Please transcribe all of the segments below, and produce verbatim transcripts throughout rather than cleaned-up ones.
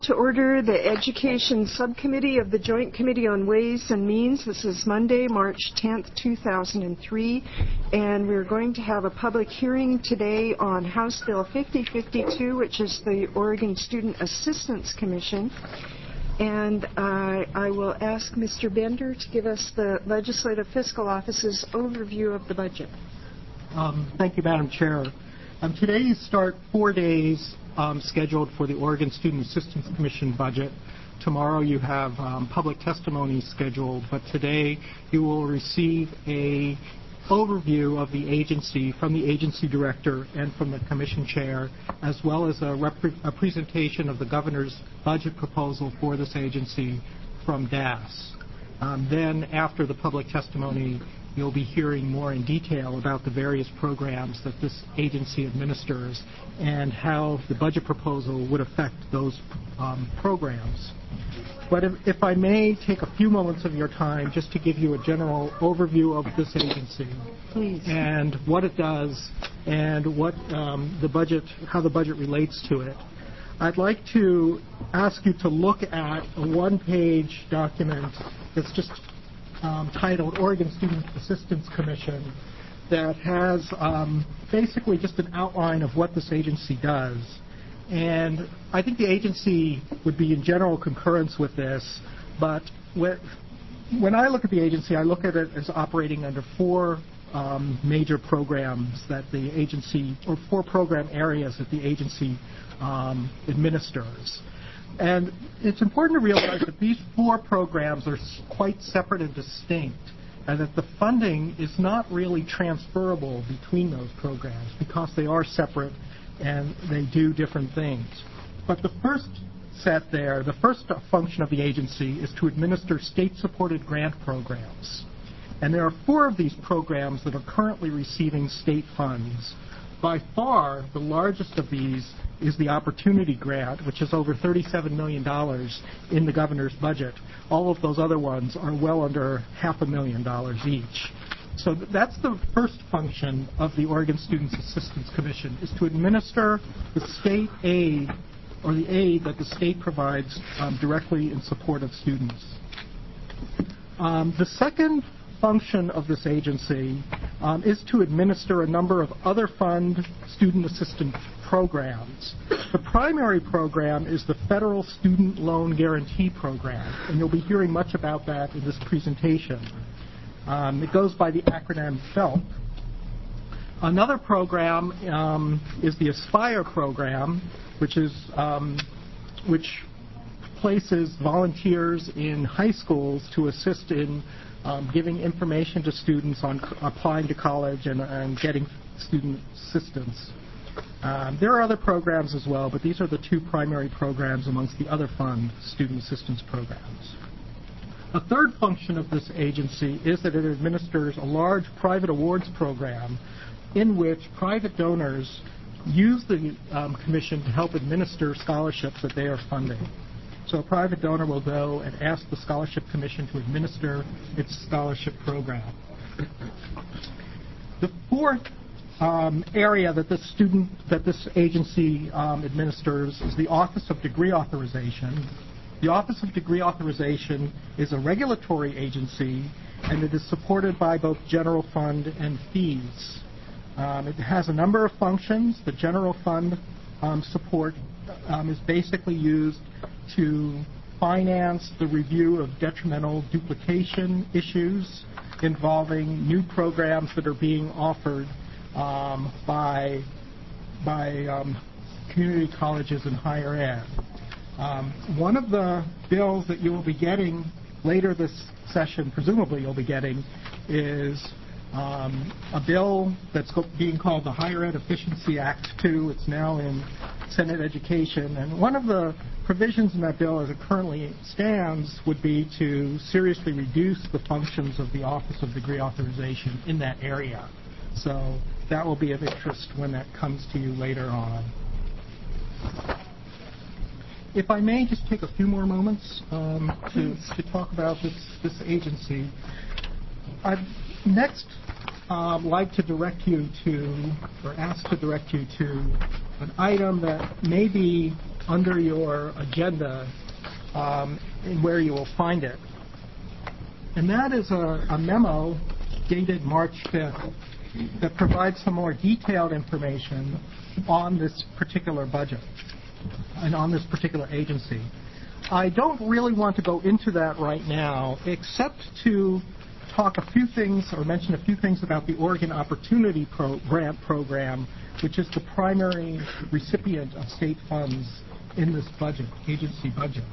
To order the Education Subcommittee of the Joint Committee on Ways and Means. This is Monday, March tenth, two thousand three, and we're going to have a public hearing today on House Bill fifty fifty-two, which is the Oregon Student Assistance Commission. And uh, I will ask Mister Bender to give us the Legislative Fiscal Office's overview of the budget. Um, thank you, Madam Chair. Um, today you start four days um, scheduled for the Oregon Student Assistance Commission budget. Tomorrow you have um, public testimony scheduled, but today you will receive a overview of the agency from the agency director and from the commission chair, as well as a, rep- a presentation of the governor's budget proposal for this agency from D A S. Um, then, after the public testimony, you'll be hearing more in detail about the various programs that this agency administers and how the budget proposal would affect those um, programs. But if, if I may take a few moments of your time just to give you a general overview of this agency. Please. And what it does and what um, the budget, how the budget relates to it. I'd like to ask you to look at a one-page document that's just Um, titled Oregon Student Assistance Commission that has um, basically just an outline of what this agency does. And I think the agency would be in general concurrence with this, but when I look at the agency, I look at it as operating under four um, major programs that the agency, or four program areas that the agency um, administers. And it's important to realize that these four programs are quite separate and distinct, and that the funding is not really transferable between those programs because they are separate and they do different things. But the first set there, the first function of the agency is to administer state-supported grant programs. And there are four of these programs that are currently receiving state funds. By far, the largest of these is the Opportunity Grant, which is over thirty-seven million dollars in the governor's budget. All of those other ones are well under half a million dollars each. So that's the first function of the Oregon Student Assistance Commission, is to administer the state aid, or the aid that the state provides um, directly in support of students. Um, the second function of this agency um, is to administer a number of other fund student assistance programs. The primary program is the Federal Student Loan Guarantee Program, and you'll be hearing much about that in this presentation. Um, it goes by the acronym FELP. Another program um, is the Aspire program, which is um, which places volunteers in high schools to assist in Um, giving information to students on c- applying to college and, and getting student assistance. Um, there are other programs as well, but these are the two primary programs amongst the other fund student assistance programs. A third function of this agency is that it administers a large private awards program in which private donors use the um, commission to help administer scholarships that they are funding. So a private donor will go and ask the Scholarship Commission to administer its scholarship program. The fourth um, area that this student, that this agency um, administers is the Office of Degree Authorization. The Office of Degree Authorization is a regulatory agency, and it is supported by both general fund and fees. Um, it has a number of functions. The general fund um, support um, is basically used to finance the review of detrimental duplication issues involving new programs that are being offered um, by, by um, community colleges and higher ed. Um, one of the bills that you will be getting later this session, presumably you'll be getting, is um, a bill that's being called the Higher Ed Efficiency Act two. It's now in Senate Education, and one of the provisions in that bill as it currently stands would be to seriously reduce the functions of the Office of Degree Authorization in that area. So that will be of interest when that comes to you later on. If I may just take a few more moments um, to, to talk about this, this agency. I'd next um, like to direct you to, or ask to direct you to, an item that may be under your agenda um, and where you will find it. And that is a, a memo dated March fifth that provides some more detailed information on this particular budget and on this particular agency. I don't really want to go into that right now, except to talk a few things or mention a few things about the Oregon Opportunity Pro- Grant Program, which is the primary recipient of state funds in this budget, agency budget.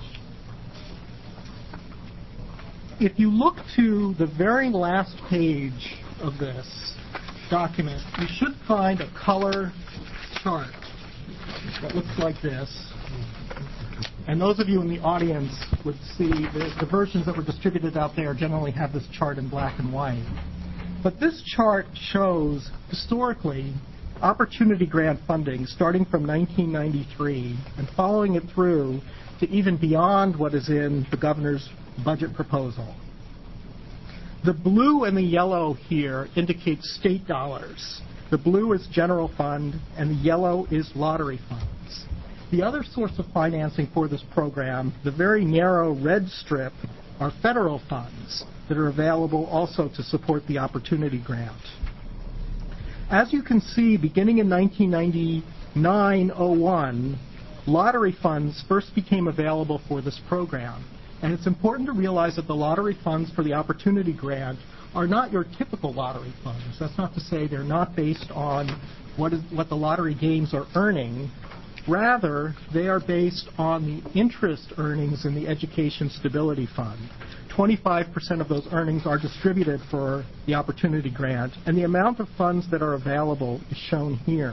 If you look to the very last page of this document, you should find a color chart that looks like this. And those of you in the audience would see the, the versions that were distributed out there generally have this chart in black and white. But this chart shows, historically, opportunity grant funding starting from nineteen ninety-three and following it through to even beyond what is in the governor's budget proposal. The blue and the yellow here indicate state dollars. The blue is general fund and the yellow is lottery funds. The other source of financing for this program, the very narrow red strip, are federal funds that are available also to support the opportunity grant. As you can see, beginning in nineteen ninety-nine oh one, lottery funds first became available for this program. And it's important to realize that the lottery funds for the opportunity grant are not your typical lottery funds. That's not to say they're not based on what, is, what the lottery games are earning. Rather, they are based on the interest earnings in the Education Stability Fund. twenty-five percent of those earnings are distributed for the opportunity grant, and the amount of funds that are available is shown here.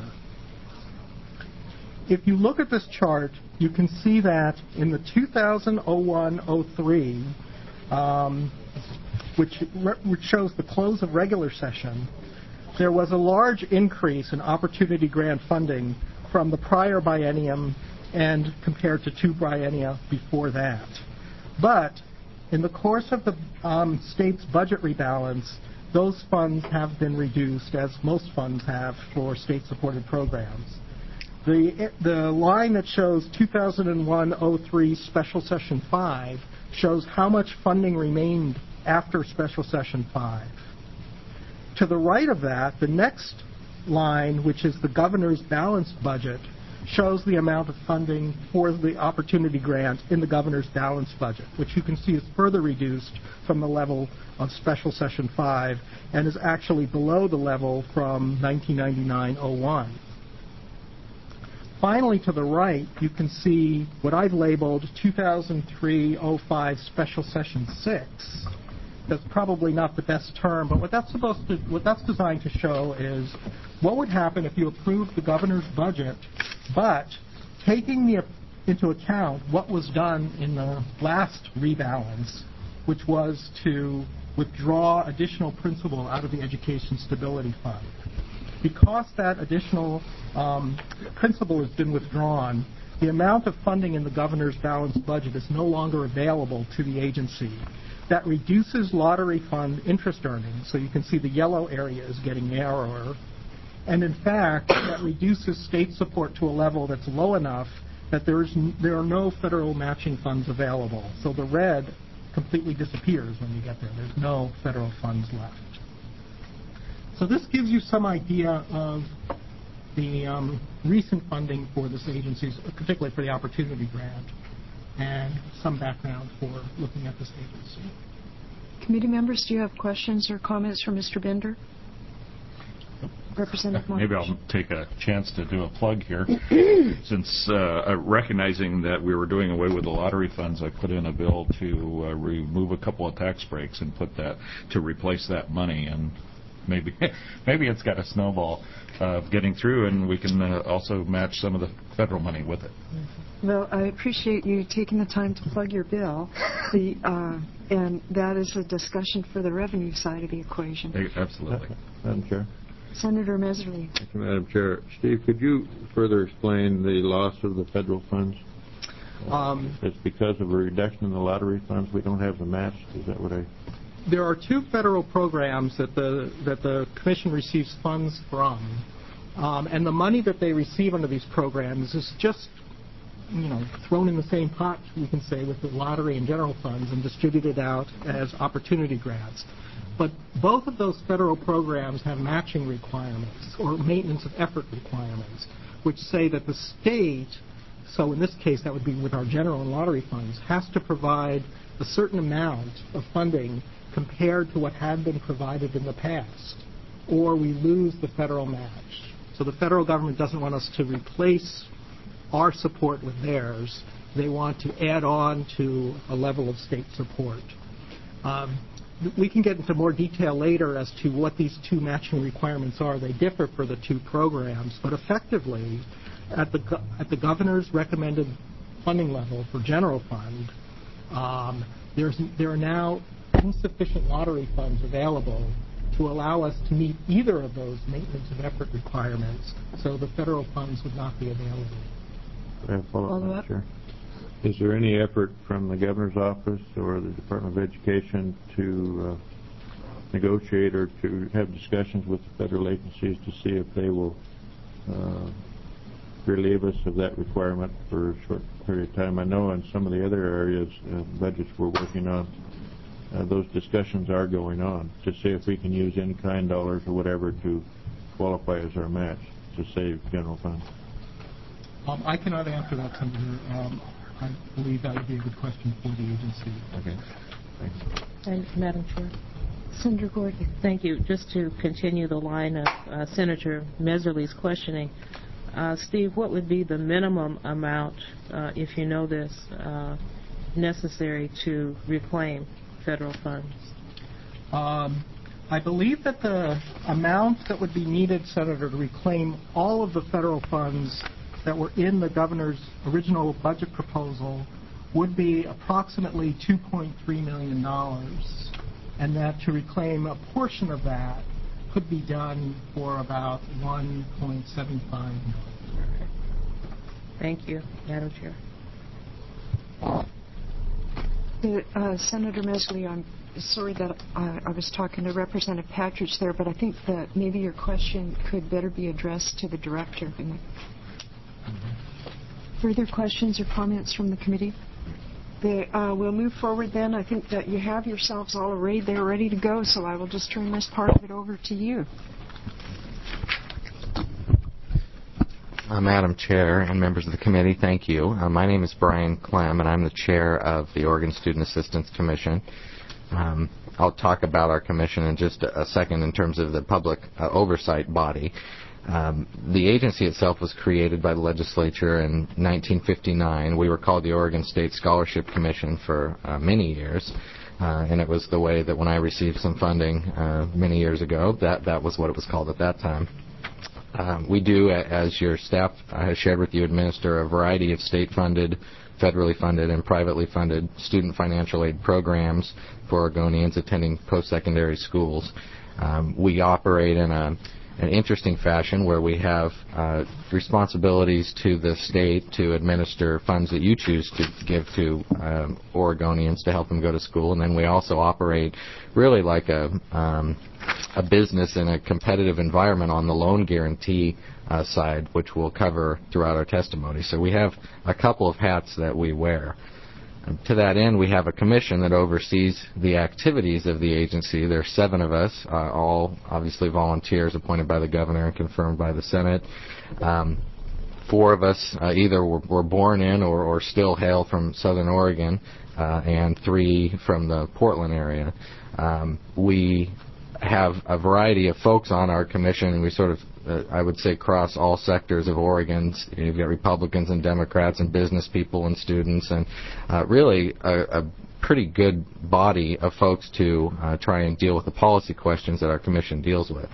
If you look at this chart, you can see that in the two thousand one oh three, um, which, re- which shows the close of regular session, there was a large increase in opportunity grant funding from the prior biennium and compared to two biennia before that. But in the course of the um, state's budget rebalance, those funds have been reduced, as most funds have for state-supported programs. The, the line that shows two thousand one oh three Special Session five shows how much funding remained after Special Session five. To the right of that, the next line, which is the governor's balanced budget, shows the amount of funding for the opportunity grant in the governor's balanced budget, which you can see is further reduced from the level of Special Session five and is actually below the level from nineteen ninety-nine oh one. Finally, to the right, you can see what I've labeled two thousand three oh five Special Session six. That's probably not the best term, but what that's supposed to, what that's designed to show is what would happen if you approved the governor's budget, but taking the, into account what was done in the last rebalance, which was to withdraw additional principal out of the Education Stability Fund. Because that additional um, principal has been withdrawn, the amount of funding in the governor's balanced budget is no longer available to the agency. That reduces lottery fund interest earnings, so you can see the yellow area is getting narrower. And in fact, that reduces state support to a level that's low enough that there, is n- there are no federal matching funds available. So the red completely disappears when you get there. There's no federal funds left. So this gives you some idea of the um, recent funding for this agency, particularly for the Opportunity Grant, and some background for looking at this agency. Committee members, do you have questions or comments for Mister Bender? Representative March. Maybe I'll take a chance to do a plug here. Since uh, recognizing that we were doing away with the lottery funds, I put in a bill to uh, remove a couple of tax breaks and put that to replace that money. And maybe maybe it's got a snowball of getting through, and we can uh, also match some of the federal money with it. Well, I appreciate you taking the time to plug your bill, the, uh, and that is a discussion for the revenue side of the equation. Hey, absolutely. Madam Chair. Senator Meserly. Thank you, Madam Chair. Steve, could you further explain the loss of the federal funds? Um, it's because of a reduction in the lottery funds. We don't have the match. Is that what I... There are two federal programs that the that the Commission receives funds from, um, and the money that they receive under these programs is just you know, thrown in the same pot, you can say, with the lottery and general funds and distributed out as opportunity grants. But both of those federal programs have matching requirements or maintenance of effort requirements, which say that the state, so in this case that would be with our general and lottery funds, has to provide a certain amount of funding compared to what had been provided in the past, or we lose the federal match. So the federal government doesn't want us to replace our support with theirs. They want to add on to a level of state support. Um, we can get into more detail later as to what these two matching requirements are. They differ for the two programs, but effectively, at the go- at the governor's recommended funding level for general fund, um, there's there are now insufficient lottery funds available to allow us to meet either of those maintenance of effort requirements, so the federal funds would not be available. Can I follow up, Follow Madam up? Chair? Is there any effort from the Governor's office or the Department of Education to uh, negotiate or to have discussions with the federal agencies to see if they will uh, relieve us of that requirement for a short period of time? I know in some of the other areas, uh, budgets we're working on, uh, those discussions are going on to see if we can use in-kind dollars or whatever to qualify as our match to save general funds. Um, I cannot answer that, Senator. Um, I believe that would be a good question for the agency. Okay. Thanks. And Madam Chair. Senator Gordy. Thank you. Just to continue the line of uh, Senator Messerly's questioning, uh, Steve, what would be the minimum amount, uh, if you know this, uh, necessary to reclaim federal funds? Um, I believe that the amount that would be needed, Senator, to reclaim all of the federal funds that were in the governor's original budget proposal would be approximately two point three million dollars, and that to reclaim a portion of that could be done for about one point seven five million dollars. Thank you, Madam Chair. Uh, uh, Senator Messerly, I'm sorry that uh, I was talking to Representative Patridge there, but I think that maybe your question could better be addressed to the director. Further questions or comments from the committee? They, uh, we'll move forward then. I think that you have yourselves all arrayed there ready to go, so I will just turn this part of it over to you. Uh, Madam Chair and members of the committee, thank you. Uh, my name is Brian Clem, and I'm the chair of the Oregon Student Assistance Commission. Um, I'll talk about our commission in just a, a second in terms of the public uh, oversight body. Um, the agency itself was created by the legislature in nineteen fifty-nine. We were called the Oregon State Scholarship Commission for uh, many years, uh, and it was the way that when I received some funding uh, many years ago, that, that was what it was called at that time. Um, we do, as your staff has shared with you, administer a variety of state-funded, federally funded, and privately funded student financial aid programs for Oregonians attending post-secondary schools. Um, we operate in a an interesting fashion where we have uh, responsibilities to the state to administer funds that you choose to give to um, Oregonians to help them go to school, and then we also operate really like a um, a business in a competitive environment on the loan guarantee uh, side, which we'll cover throughout our testimony. So we have a couple of hats that we wear. To that end, we have a commission that oversees the activities of the agency. There are seven of us, uh, all obviously volunteers appointed by the governor and confirmed by the Senate. Um, four of us uh, either were, were born in or, or still hail from Southern Oregon, uh, and three from the Portland area. Um, we have a variety of folks on our commission, and we sort of, uh, I would say, cross all sectors of Oregon. You've got Republicans and Democrats and business people and students, and uh, really a, a pretty good body of folks to uh, try and deal with the policy questions that our commission deals with.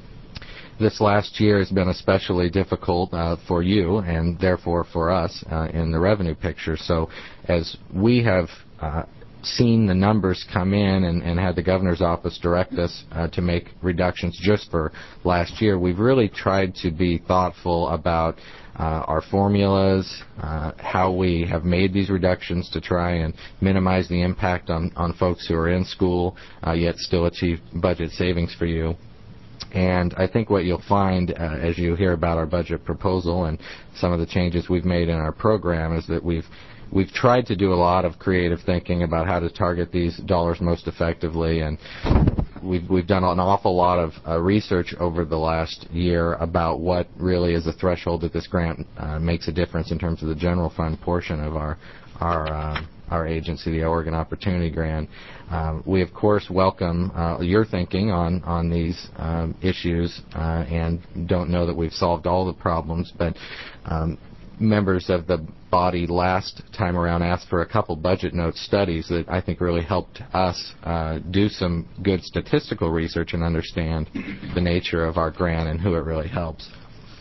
This last year has been especially difficult uh, for you and therefore for us uh, in the revenue picture. So as we have uh, seen the numbers come in and, and had the governor's office direct us uh, to make reductions just for last year, we've really tried to be thoughtful about uh, our formulas, uh, how we have made these reductions to try and minimize the impact on, on folks who are in school, uh, yet still achieve budget savings for you. And I think what you'll find uh, as you hear about our budget proposal and some of the changes we've made in our program is that we've we've tried to do a lot of creative thinking about how to target these dollars most effectively, and we've we've done an awful lot of uh, research over the last year about what really is the threshold that this grant uh, makes a difference in terms of the general fund portion of our our uh, our agency, the Oregon Opportunity Grant. Um, we, of course, welcome uh, your thinking on, on these um, issues uh, and don't know that we've solved all the problems, but um, members of the body last time around asked for a couple budget note studies that I think really helped us uh, do some good statistical research and understand the nature of our grant and who it really helps.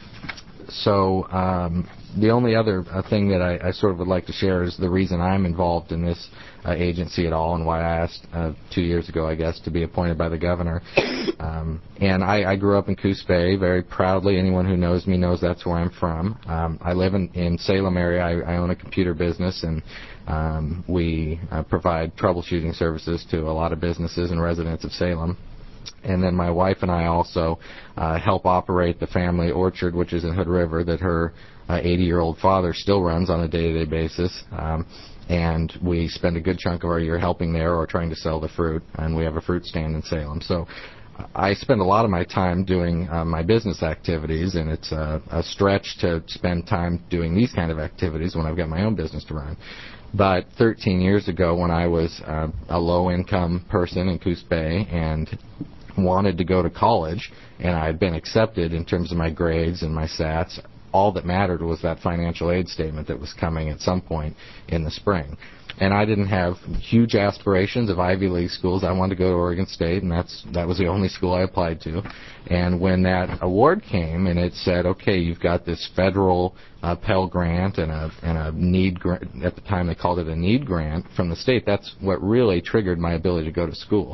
So um, the only other uh, thing that I, I sort of would like to share is the reason I'm involved in this uh, agency at all and why I asked uh, two years ago, I guess, to be appointed by the governor. Um, and I, I grew up in Coos Bay very proudly. Anyone who knows me knows that's where I'm from. Um, I live in, in Salem area. I, I own a computer business, and um, we uh, provide troubleshooting services to a lot of businesses and residents of Salem. And then my wife and I also uh, help operate the family orchard, which is in Hood River, that her eighty-year-old uh, father still runs on a day-to-day basis. Um, and we spend a good chunk of our year helping there or trying to sell the fruit. And we have a fruit stand in Salem. So I spend a lot of my time doing uh, my business activities, and it's a, a stretch to spend time doing these kind of activities when I've got my own business to run. But thirteen years ago, when I was uh, a low-income person in Coos Bay and wanted to go to college, and I had been accepted in terms of my grades and my SATs, all that mattered was that financial aid statement that was coming at some point in the spring. And I didn't have huge aspirations of Ivy League schools. I wanted to go to Oregon State, and that's that was the only school I applied to. And when that award came and it said, okay, you've got this federal uh, Pell Grant and a and a need grant, at the time they called it a need grant from the state, that's what really triggered my ability to go to school.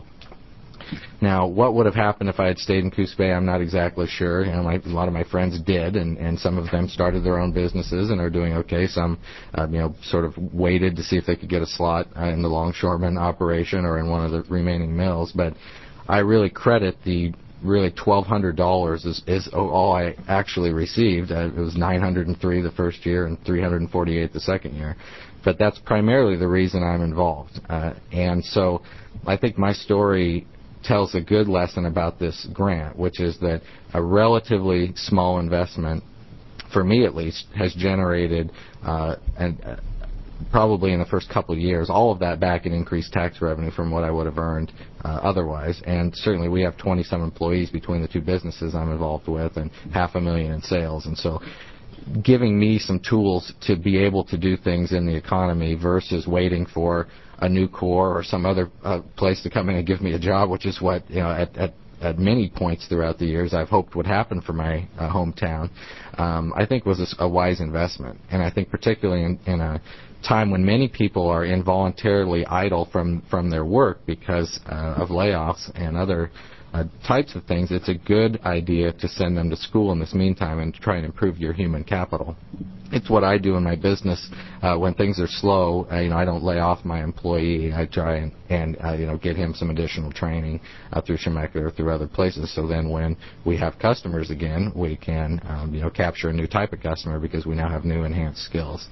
Now, what would have happened if I had stayed in Coos Bay, I'm not exactly sure. You know, my, a lot of my friends did, and, and some of them started their own businesses and are doing okay. Some, uh, you know, sort of waited to see if they could get a slot uh, in the longshoreman operation or in one of the remaining mills. But I really credit the really twelve hundred dollars is, is all I actually received. Uh, it was nine hundred three the first year and three hundred forty-eight the second year. But that's primarily the reason I'm involved. Uh, and so I think my story tells a good lesson about this grant, which is that a relatively small investment, for me at least, has generated, uh, and uh, probably in the first couple of years, all of that back in increased tax revenue from what I would have earned uh, otherwise. And certainly we have twenty-some employees between the two businesses I'm involved with and half a million in sales. And so giving me some tools to be able to do things in the economy versus waiting for a new Corps or some other uh, place to come in and give me a job, which is what, you know, at, at, at many points throughout the years I've hoped would happen for my uh, hometown, um, I think was a, a wise investment. And I think particularly in, in a time when many people are involuntarily idle from, from their work because uh, of layoffs and other Uh, types of things, it's a good idea to send them to school in this meantime and to try and improve your human capital. It's what I do in my business. Uh, when things are slow, uh, you know, I don't lay off my employee. I try and, and uh, you know, get him some additional training uh, through Chemeketa or through other places. So then when we have customers again, we can, um, you know, capture a new type of customer because we now have new enhanced skills.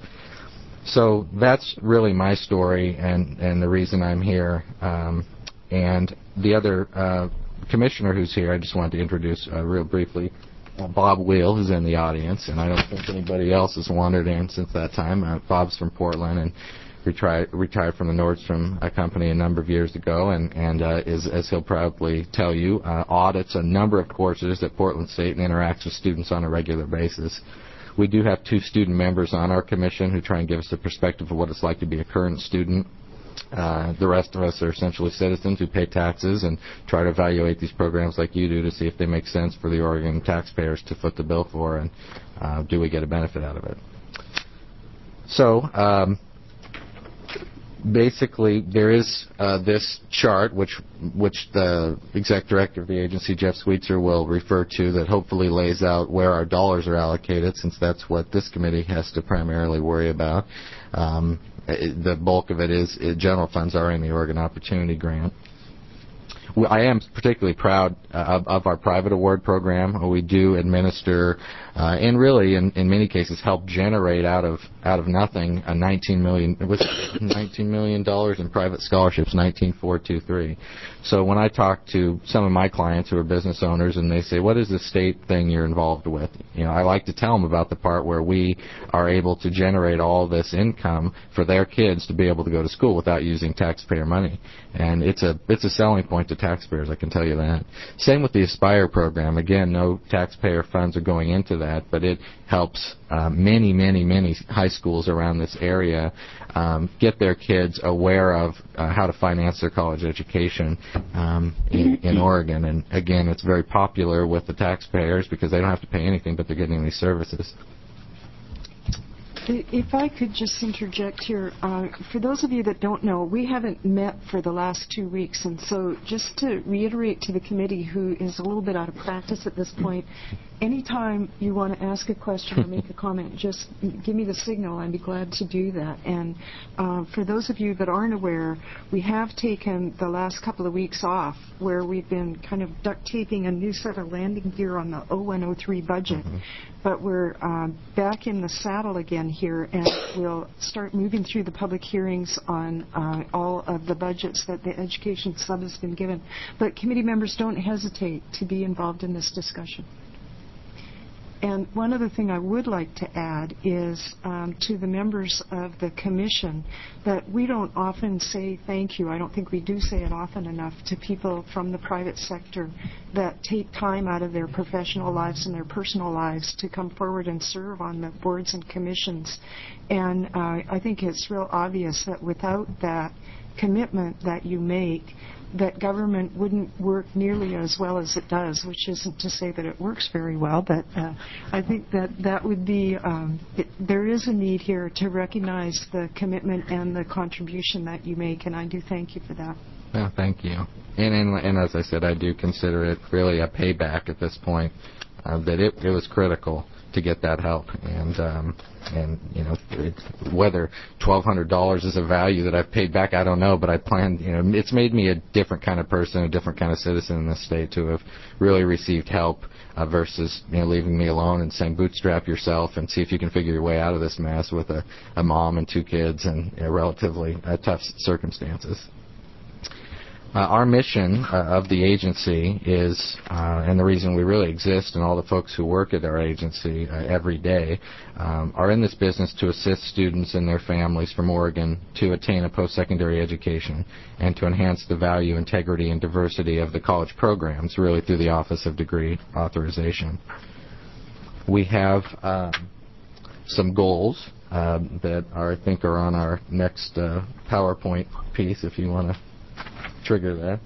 So that's really my story and, and the reason I'm here. Um, and the other uh, commissioner who's here, I just wanted to introduce uh, real briefly uh, Bob Wheel, who's in the audience, and I don't think anybody else has wandered in since that time. Uh, Bob's from Portland and retired, retired from the Nordstrom uh, company a number of years ago, and, and uh, is, as he'll probably tell you, uh, audits a number of courses at Portland State and interacts with students on a regular basis. We do have two student members on our commission who try and give us a perspective of what it's like to be a current student. Uh, the rest of us are essentially citizens who pay taxes and try to evaluate these programs like you do to see if they make sense for the Oregon taxpayers to foot the bill for, and uh, do we get a benefit out of it. So um, basically there is uh, this chart which which the exec director of the agency, Jeff Sweetser, will refer to, that hopefully lays out where our dollars are allocated, since that's what this committee has to primarily worry about. Um, the bulk of it is uh, general funds are in the Oregon Opportunity Grant. w- I am particularly proud uh, of, of our private award program. We do administer, uh, and really, in, in many cases, help generate out of out of nothing a nineteen million with nineteen million dollars in private scholarships, nineteen four two three. So when I talk to some of my clients who are business owners, and they say, "What is the state thing you're involved with?" You know, I like to tell them about the part where we are able to generate all this income for their kids to be able to go to school without using taxpayer money, and it's a it's a selling point to taxpayers, I can tell you that. Same with the Aspire program. Again, no taxpayer funds are going into that, but it helps uh, many, many, many high schools around this area um, get their kids aware of uh, how to finance their college education um, in, in Oregon. And again, it's very popular with the taxpayers because they don't have to pay anything, but they're getting these services. If I could just interject here, uh, for those of you that don't know, we haven't met for the last two weeks, and so just to reiterate to the committee, who is a little bit out of practice at this point, anytime you want to ask a question or make a comment, just give me the signal. I'd be glad to do that. And uh, for those of you that aren't aware, we have taken the last couple of weeks off where we've been kind of duct taping a new set of landing gear on the oh one oh three budget. Mm-hmm. But we're uh, back in the saddle again here, and we'll start moving through the public hearings on uh, all of the budgets that the Education Sub has been given. But committee members, don't hesitate to be involved in this discussion. And one other thing I would like to add is um, to the members of the commission that we don't often say thank you. I don't think we do say it often enough to people from the private sector that take time out of their professional lives and their personal lives to come forward and serve on the boards and commissions. And uh, I think it's real obvious that without that commitment that you make, that government wouldn't work nearly as well as it does, which isn't to say that it works very well, but uh, I think that that would be, um, it, there is a need here to recognize the commitment and the contribution that you make, and I do thank you for that. Well, thank you. And, and, and as I said, I do consider it really a payback at this point, uh, that it, it was critical to get that help. And, um, and you know, it, whether twelve hundred dollars is a value that I've paid back, I don't know, but I plan, you know, it's made me a different kind of person, a different kind of citizen in this state to have really received help uh, versus, you know, leaving me alone and saying bootstrap yourself and see if you can figure your way out of this mess with a, a mom and two kids and you know, relatively uh, tough circumstances. Uh, our mission uh, of the agency is, uh, and the reason we really exist and all the folks who work at our agency uh, every day um, are in this business to assist students and their families from Oregon to attain a post-secondary education and to enhance the value, integrity, and diversity of the college programs, really through the Office of Degree Authorization. We have um, some goals uh, that are, I think are on our next uh, PowerPoint piece, if you want to trigger that.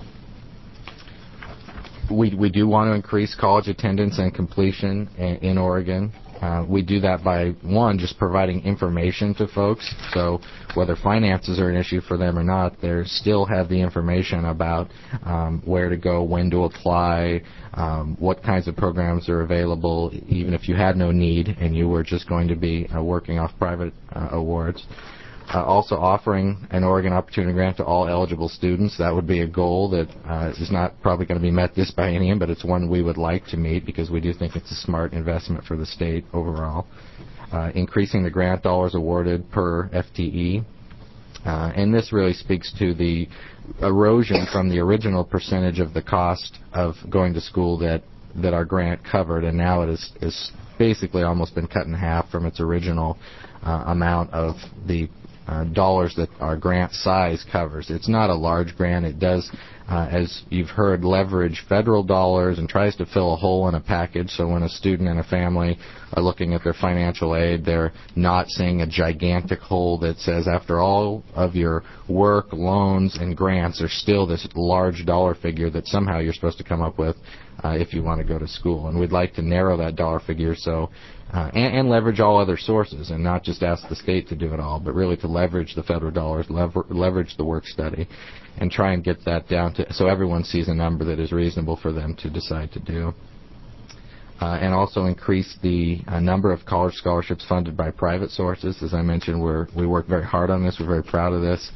We we do want to increase college attendance and completion in, in Oregon. Uh, we do that by, one, just providing information to folks. So whether finances are an issue for them or not, they still have the information about um, where to go, when to apply, um, what kinds of programs are available, even if you had no need and you were just going to be uh, working off private uh, awards. Uh, also offering an Oregon Opportunity Grant to all eligible students. That would be a goal that uh, is not probably going to be met this biennium, but it's one we would like to meet because we do think it's a smart investment for the state overall. Uh, increasing the grant dollars awarded per F T E. Uh, and this really speaks to the erosion from the original percentage of the cost of going to school that, that our grant covered, and now it is, is basically almost been cut in half from its original uh, amount of the Uh, dollars that our grant size covers. It's not a large grant. It does, uh, as you've heard, leverage federal dollars and tries to fill a hole in a package. So when a student and a family are looking at their financial aid, they're not seeing a gigantic hole that says after all of your work, loans, and grants, there's still this large dollar figure that somehow you're supposed to come up with uh, if you want to go to school. And we'd like to narrow that dollar figure so Uh, and, and leverage all other sources and not just ask the state to do it all, but really to leverage the federal dollars, lever, leverage the work study, and try and get that down to so everyone sees a number that is reasonable for them to decide to do. Uh, and also increase the uh, number of college scholarships funded by private sources. As I mentioned, we're, we work very hard on this. We're very proud of this.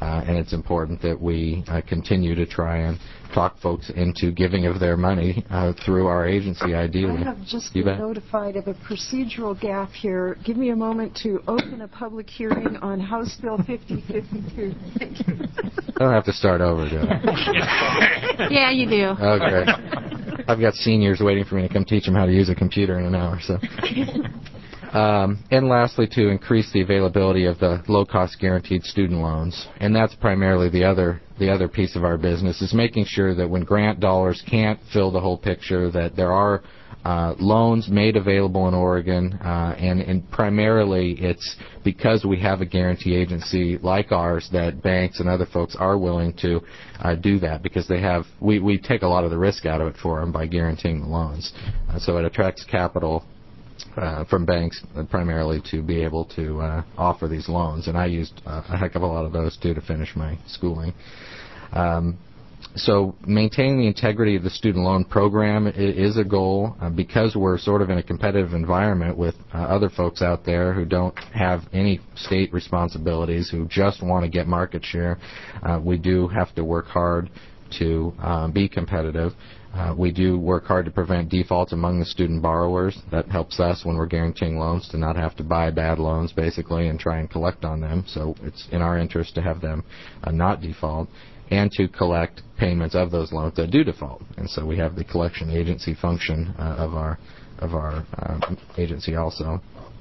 uh, and it's important that we uh, continue to try and talk folks into giving of their money uh, through our agency, ideally. I have just You been bet. notified of a procedural gaffe here. Give me a moment to open a public hearing on House Bill fifty fifty-two. Thank you. I don't have to start over, do I? Yeah, you do. Oh, great. I've got seniors waiting for me to come teach them how to use a computer in an hour. So, um, and lastly, to increase the availability of the low-cost guaranteed student loans, and that's primarily the other the other piece of our business is making sure that when grant dollars can't fill the whole picture, that there are uh, loans made available in Oregon, uh, and, and primarily it's because we have a guarantee agency like ours that banks and other folks are willing to uh, do that because they have we, we take a lot of the risk out of it for them by guaranteeing the loans. Uh, so it attracts capital uh, from banks uh, primarily to be able to uh, offer these loans, and I used uh, a heck of a lot of those too to finish my schooling. Um, So maintaining the integrity of the student loan program is a goal uh, because we're sort of in a competitive environment with uh, other folks out there who don't have any state responsibilities, who just want to get market share. Uh, we do have to work hard to uh, be competitive. Uh, we do work hard to prevent defaults among the student borrowers. That helps us when we're guaranteeing loans to not have to buy bad loans, basically, and try and collect on them. So it's in our interest to have them uh, not default, and to collect payments of those loans that do default. And so we have the collection agency function uh, of our of our uh, agency also.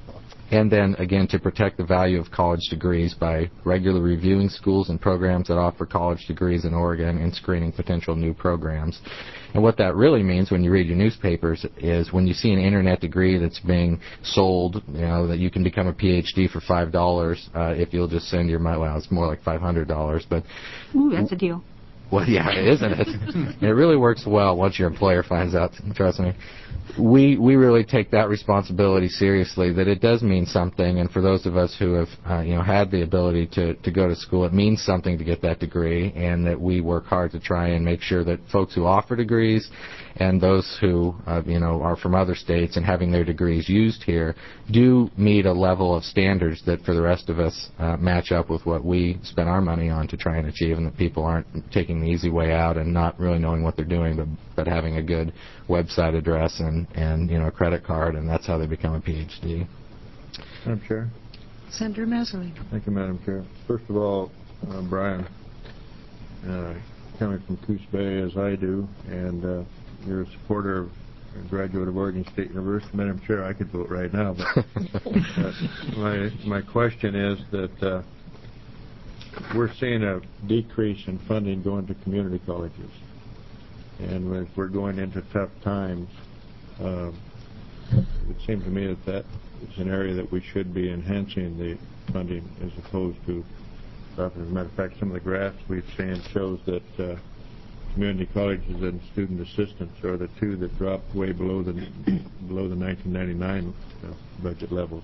And then, again, to protect the value of college degrees by regularly reviewing schools and programs that offer college degrees in Oregon and screening potential new programs. And what that really means when you read your newspapers is when you see an internet degree that's being sold, you know, that you can become a P H D for five dollars uh, if you'll just send your money. Well, it's more like five hundred dollars. But Ooh, that's a deal. well, yeah, isn't it? And it really works well once your employer finds out, trust me. We we really take that responsibility seriously, that it does mean something, and for those of us who have uh, you know had the ability to, to go to school, it means something to get that degree, and that we work hard to try and make sure that folks who offer degrees and those who uh, you know are from other states and having their degrees used here do meet a level of standards that for the rest of us uh, match up with what we spend our money on to try and achieve, and that people aren't taking the easy way out and not really knowing what they're doing, but, but having a good website address and, and you know a credit card, and that's how they become a P H D. Madam Chair. Senator Meserly. Thank you, Madam Chair. First of all, uh, Brian, uh, coming from Coos Bay as I do, and uh, you're a supporter of a graduate of Oregon State University. Madam Chair, I could vote right now, but uh, my my question is that uh, we're seeing a decrease in funding going to community colleges, and if we're going into tough times, uh, it would seem to me that that is an area that we should be enhancing the funding as opposed to dropping. As a matter of fact, some of the graphs we've seen shows that uh, community colleges and student assistance are the two that dropped way below the below the nineteen ninety-nine uh, budget levels.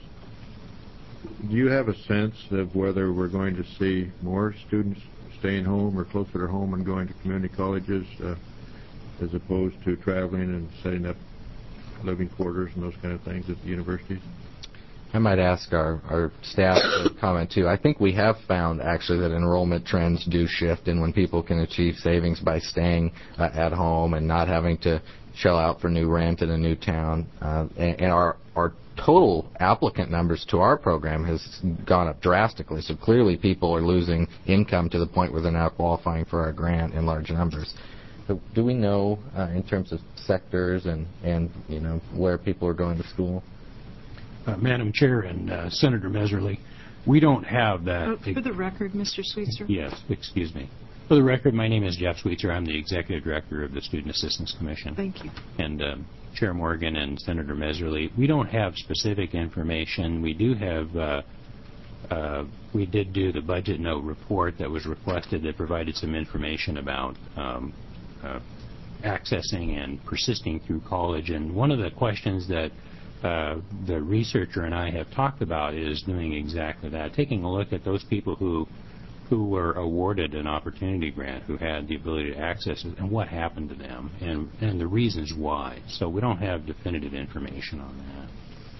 Do you have a sense of whether we're going to see more students staying home or closer to home and going to community colleges uh, as opposed to traveling and setting up living quarters and those kind of things at the universities? I might ask our, our staff to comment too. I think we have found actually that enrollment trends do shift, and when people can achieve savings by staying uh, at home and not having to shell out for new rent in a new town, uh, and, and our our total applicant numbers to our program has gone up drastically. So clearly people are losing income to the point where they're now qualifying for our grant in large numbers. So do we know uh, in terms of sectors and, and you know where people are going to school? Uh, Madam Chair and uh, Senator Meserly, we don't have that. Oh, for the record, Mister Sweetser. Yes, excuse me. For the record, my name is Jeff Sweetser. I'm the Executive Director of the Student Assistance Commission. Thank you. And um, Chair Morgan and Senator Meserly, we don't have specific information. We do have, uh, uh, we did do the budget note report that was requested that provided some information about um, uh, accessing and persisting through college. And one of the questions that Uh, the researcher and I have talked about is doing exactly that, taking a look at those people who who were awarded an opportunity grant, who had the ability to access it, and what happened to them, and, and the reasons why. So we don't have definitive information on that.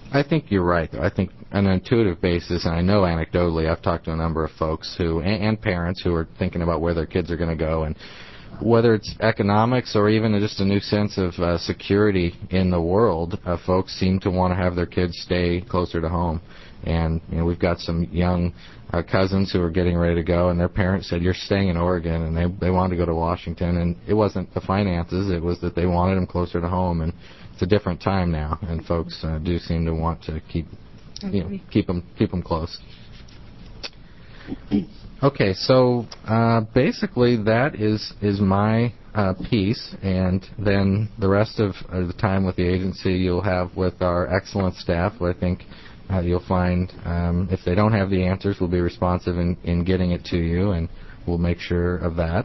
I think you're right, though. I think on an intuitive basis, and I know anecdotally, I've talked to a number of folks who, and, and parents who are thinking about where their kids are going to go, and whether it's economics or even just a new sense of uh, security in the world, uh, folks seem to want to have their kids stay closer to home. And you know, we've got some young uh, cousins who are getting ready to go, and their parents said, "You're staying in Oregon," and they they wanted to go to Washington. And it wasn't the finances; it was that they wanted them closer to home. And it's a different time now, and folks uh, do seem to want to keep you know, keep them keep them close. Okay, so uh, basically that is is my uh, piece, and then the rest of uh, the time with the agency you'll have with our excellent staff. I think uh, you'll find um, if they don't have the answers, we'll be responsive in, in getting it to you, and we'll make sure of that.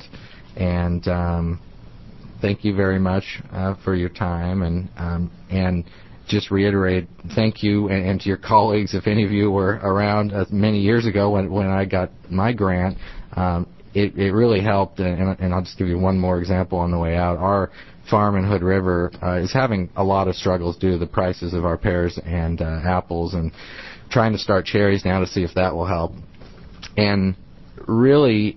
And um, thank you very much uh, for your time, and um, and. Just reiterate thank you and, and to your colleagues. If any of you were around uh, many years ago when when I got my grant, um, it, it really helped. And, and I'll just give you one more example on the way out. Our farm in Hood River uh, is having a lot of struggles due to the prices of our pears and uh, apples, and trying to start cherries now to see if that will help. And really,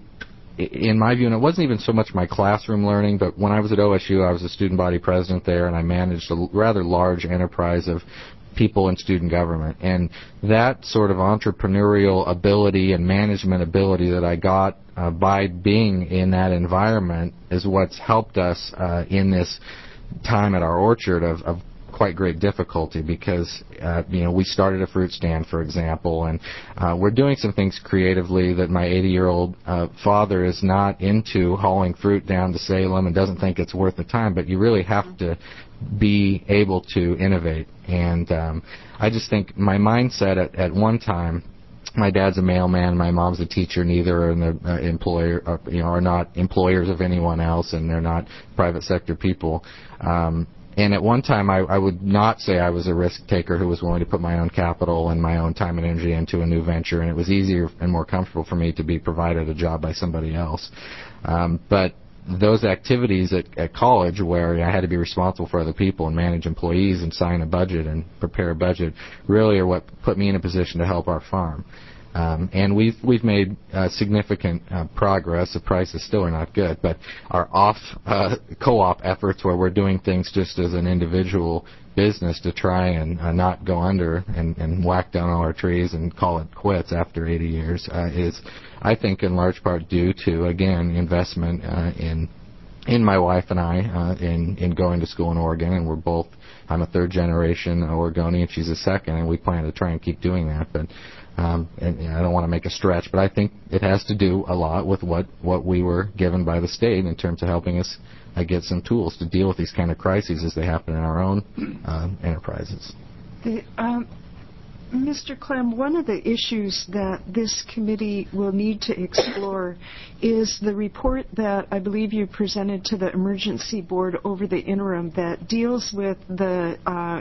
in my view, and it wasn't even so much my classroom learning, but when I was at O S U, I was a student body president there, and I managed a rather large enterprise of people in student government. And that sort of entrepreneurial ability and management ability that I got uh, by being in that environment is what's helped us uh, in this time at our orchard of, of quite great difficulty, because uh, you know we started a fruit stand, for example, and uh, we're doing some things creatively that my eighty-year-old uh, father is not into hauling fruit down to Salem and doesn't think it's worth the time. But you really have to be able to innovate, and um, I just think my mindset at, at one time. My dad's a mailman. My mom's a teacher. Neither are the uh, employer, uh, you know, are not employers of anyone else, and they're not private sector people. Um, And at one time, I, I would not say I was a risk taker who was willing to put my own capital and my own time and energy into a new venture, and it was easier and more comfortable for me to be provided a job by somebody else. Um, but those activities at, at college, where I had to be responsible for other people and manage employees and sign a budget and prepare a budget, really are what put me in a position to help our farm. Um, and we've we've made uh, significant uh, progress. The prices still are not good, but our off uh, co-op efforts, where we're doing things just as an individual business to try and uh, not go under and, and whack down all our trees and call it quits after eighty years, uh, is, I think, in large part due to, again, investment uh, in in my wife and I uh, in in going to school in Oregon, and we're both. I'm a third generation Oregonian, she's a second, and we plan to try and keep doing that, but. Um, and you know, I don't want to make a stretch, but I think it has to do a lot with what, what we were given by the state in terms of helping us uh, get some tools to deal with these kind of crises as they happen in our own uh, enterprises. The, um, Mister Clem, one of the issues that this committee will need to explore is the report that I believe you presented to the Emergency Board over the interim that deals with the uh,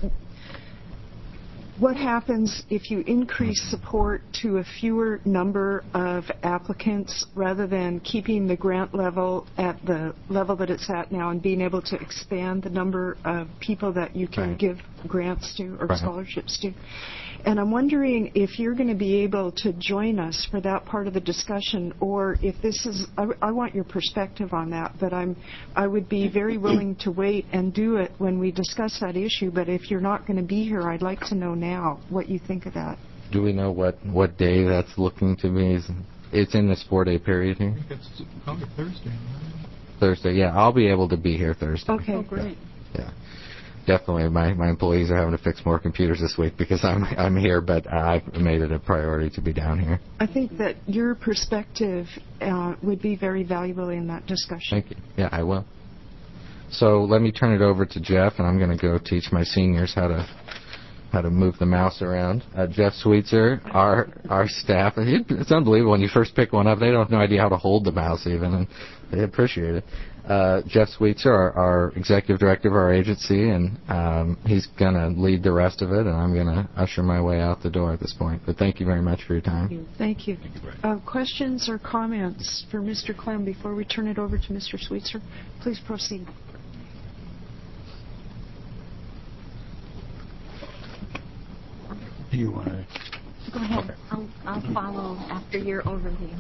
what happens if you increase support to a fewer number of applicants rather than keeping the grant level at the level that it's at now and being able to expand the number of people that you can right. give grants to or right. scholarships to? And I'm wondering if you're going to be able to join us for that part of the discussion, or if this is, I, I want your perspective on that, but I'm, I would be very willing to wait and do it when we discuss that issue, but if you're not going to be here, I'd like to know now what you think of that. Do we know what, what day that's looking to be? It's in this four-day period here? I think it's probably Thursday. Right? Thursday, yeah. I'll be able to be here Thursday. Okay. Oh, great. Yeah. yeah. Definitely, my, my employees are having to fix more computers this week because I'm I'm here, but I've made it a priority to be down here. I think that your perspective uh, would be very valuable in that discussion. Thank you. Yeah, I will. So let me turn it over to Jeff, and I'm going to go teach my seniors how to how to move the mouse around. Uh, Jeff Sweetser, our our staff, it's unbelievable when you first pick one up. They don't have no idea how to hold the mouse even, and they appreciate it. Uh, Jeff Sweetser, our, our executive director of our agency, and um, he's going to lead the rest of it, and I'm going to usher my way out the door at this point. But thank you very much for your time. Thank you. Thank you. Uh, questions or comments for Mister Clem before we turn it over to Mister Sweetser? Please proceed. you want to? Go ahead. I'll, I'll follow after your overview.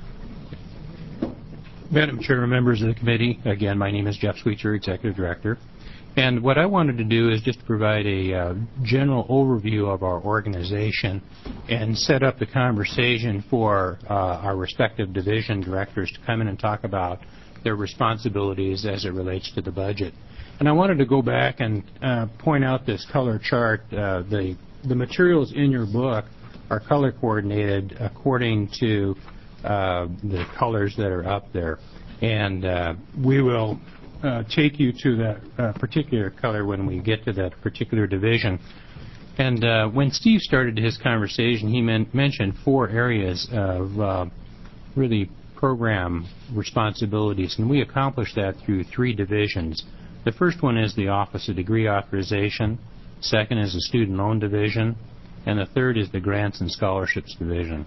Madam Chair, members of the committee, again, my name is Jeff Sweetser, Executive Director. And what I wanted to do is just provide a uh, general overview of our organization and set up the conversation for uh, our respective division directors to come in and talk about their responsibilities as it relates to the budget. And I wanted to go back and uh, point out this color chart. Uh, the, the materials in your book are color coordinated according to uh, the colors that are up there. And uh, we will Uh, take you to that uh, particular color when we get to that particular division. And uh, when Steve started his conversation, he men- mentioned four areas of uh, really program responsibilities, and we accomplished that through three divisions. The first one is the Office of Degree Authorization, second is the Student Loan Division, and the third is the Grants and Scholarships Division.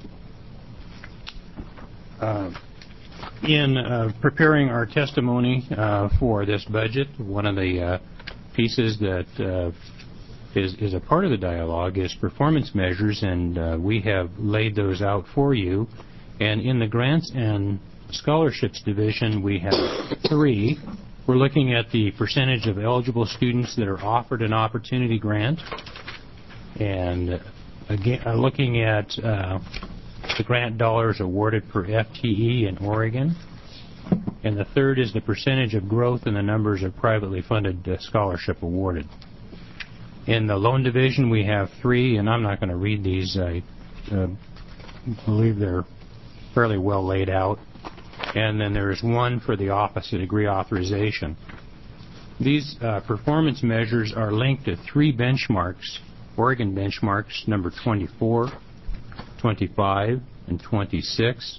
Uh, In uh, preparing our testimony uh, for this budget, one of the uh, pieces that uh, is, is a part of the dialogue is performance measures, and uh, we have laid those out for you. And in the Grants and Scholarships Division, we have three. We're looking at the percentage of eligible students that are offered an opportunity grant, and again, uh, looking at uh, the grant dollars awarded per F T E in Oregon. And the third is the percentage of growth in the numbers of privately funded uh, scholarship awarded. In the loan division, we have three, and I'm not going to read these. I uh, believe they're fairly well laid out. And then there's one for the Office of Degree Authorization. These uh, performance measures are linked to three benchmarks, Oregon benchmarks, number twenty-four, twenty-five, and twenty-six.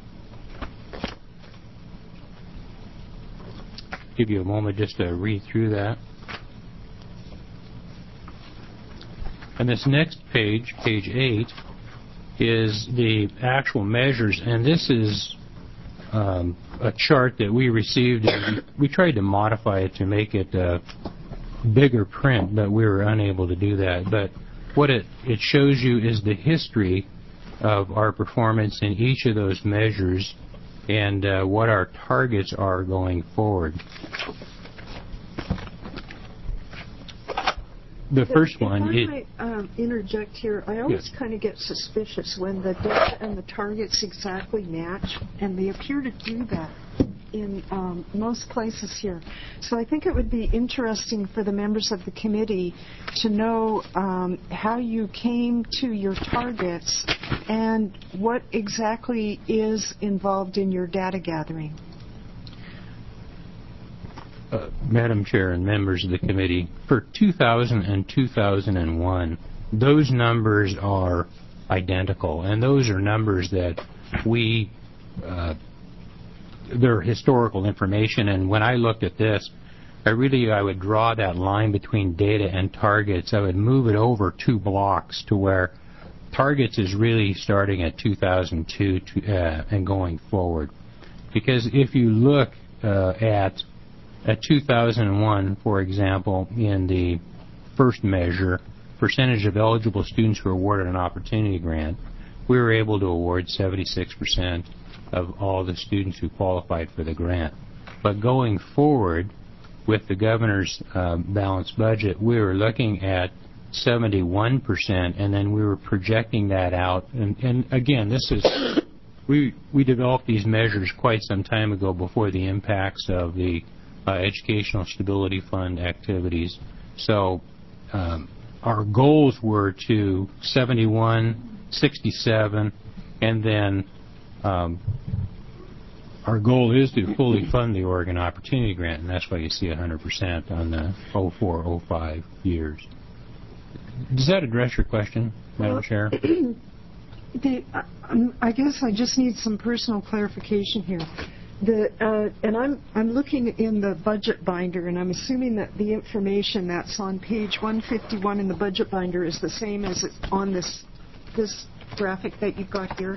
Give you a moment just to read through that. And this next page, page eight, is the actual measures, and this is um, a chart that we received. And we tried to modify it to make it uh, bigger print, but we were unable to do that. But what it, it shows you is the history of our performance in each of those measures and uh, what our targets are going forward. The first one... If I it, might um, interject here, I always yes. kind of get suspicious when the data and the targets exactly match, and they appear to do that in um, most places here. So I think it would be interesting for the members of the committee to know um, how you came to your targets and what exactly is involved in your data gathering. Uh, Madam Chair and members of the committee, for two thousand and two thousand one, those numbers are identical, and those are numbers that we, uh, they're historical information, and when I looked at this, I really, I would draw that line between data and targets. I would move it over two blocks to where targets is really starting at two thousand two to, uh, and going forward. Because if you look uh, at At two thousand one, for example, in the first measure, percentage of eligible students who are awarded an opportunity grant, we were able to award seventy-six percent of all the students who qualified for the grant. But going forward, with the governor's uh, balanced budget, we were looking at seventy-one percent, and then we were projecting that out. And, and again, this is, we, we developed these measures quite some time ago before the impacts of the Uh, Educational Stability Fund activities. So um, our goals were to seventy-one, sixty-seven, and then um, our goal is to fully fund the Oregon Opportunity Grant, and that's why you see one hundred percent on the oh four oh five years. Does that address your question, Madam Well, Chair? the, uh, I guess I just need some personal clarification here. The, uh, and I'm, I'm looking in the budget binder, and I'm assuming that the information that's on page one fifty-one in the budget binder is the same as it's on this, this graphic that you've got here.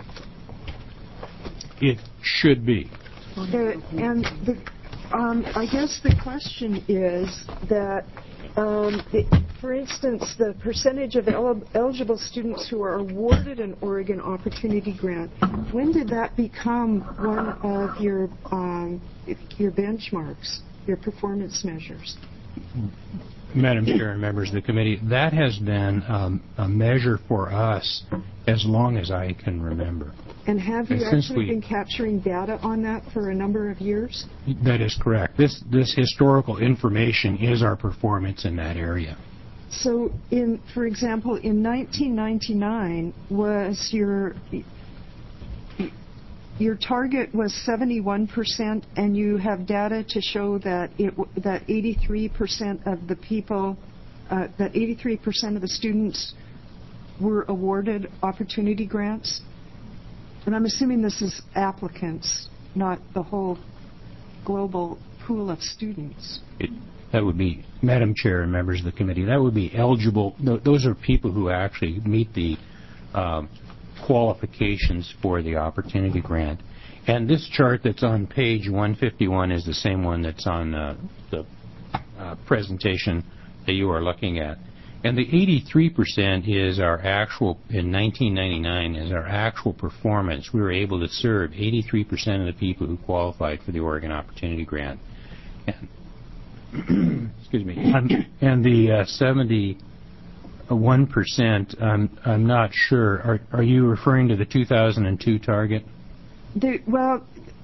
It should be. Uh, and the, um, I guess the question is that um, it, for instance, the percentage of el- eligible students who are awarded an Oregon Opportunity Grant, when did that become one of your um, your benchmarks, your performance measures? Madam Chair and members of the committee, that has been um, a measure for us as long as I can remember. And have you And since actually we- been capturing data on that for a number of years? That is correct. This this historical information is our performance in that area. So, in, for example, in nineteen ninety-nine, was your your target was seventy-one percent, and you have data to show that it that eighty-three percent of the people, uh, that eighty-three percent of the students were awarded opportunity grants. And I'm assuming this is applicants, not the whole global pool of students. It, that would be, Madam Chair and members of the committee, that would be eligible. No, those are people who actually meet the um, qualifications for the opportunity grant. And this chart that's on page one fifty-one is the same one that's on uh, the uh, presentation that you are looking at. And the eighty-three percent is our actual, in nineteen ninety-nine, is our actual performance. We were able to serve eighty-three percent of the people who qualified for the Oregon Opportunity Grant. And, excuse me. And, and the uh, seventy-one percent, I'm, I'm not sure. Are, are you referring to the two thousand two target? The, well,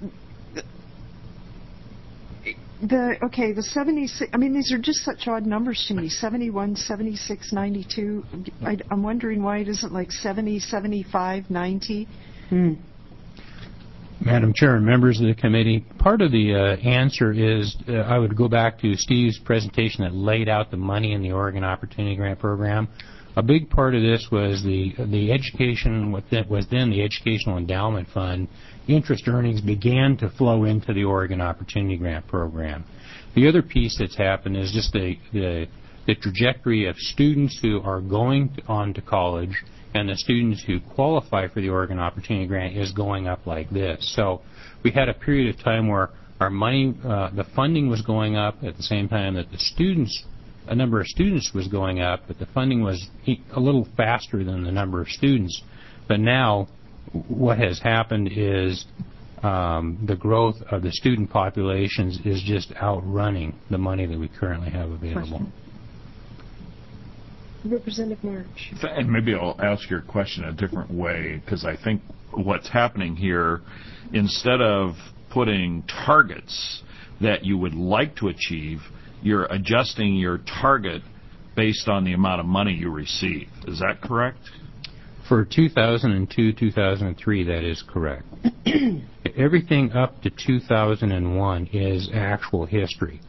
the okay, the seventy-six. I mean, these are just such odd numbers to me. seventy-one, seventy-six, ninety-two. I, I'm wondering why it isn't like seventy, seventy-five, ninety. Hmm. Madam Chair and members of the committee, part of the uh, answer is uh, I would go back to Steve's presentation that laid out the money in the Oregon Opportunity Grant Program. A big part of this was the the education, what that was then the Educational Endowment Fund. Interest earnings began to flow into the Oregon Opportunity Grant Program. The other piece that's happened is just the the, the trajectory of students who are going on to college and the students who qualify for the Oregon Opportunity Grant is going up like this. So we had a period of time where our money, uh, the funding was going up at the same time that the students, a number of students was going up, but the funding was a little faster than the number of students. But now what has happened is um, the growth of the student populations is just outrunning the money that we currently have available. Question. Representative March. And maybe I'll ask your question a different way, because I think what's happening here, instead of putting targets that you would like to achieve, you're adjusting your target based on the amount of money you receive. Is that correct? For two thousand two, two thousand three, that is correct. Everything up to two thousand one is actual history.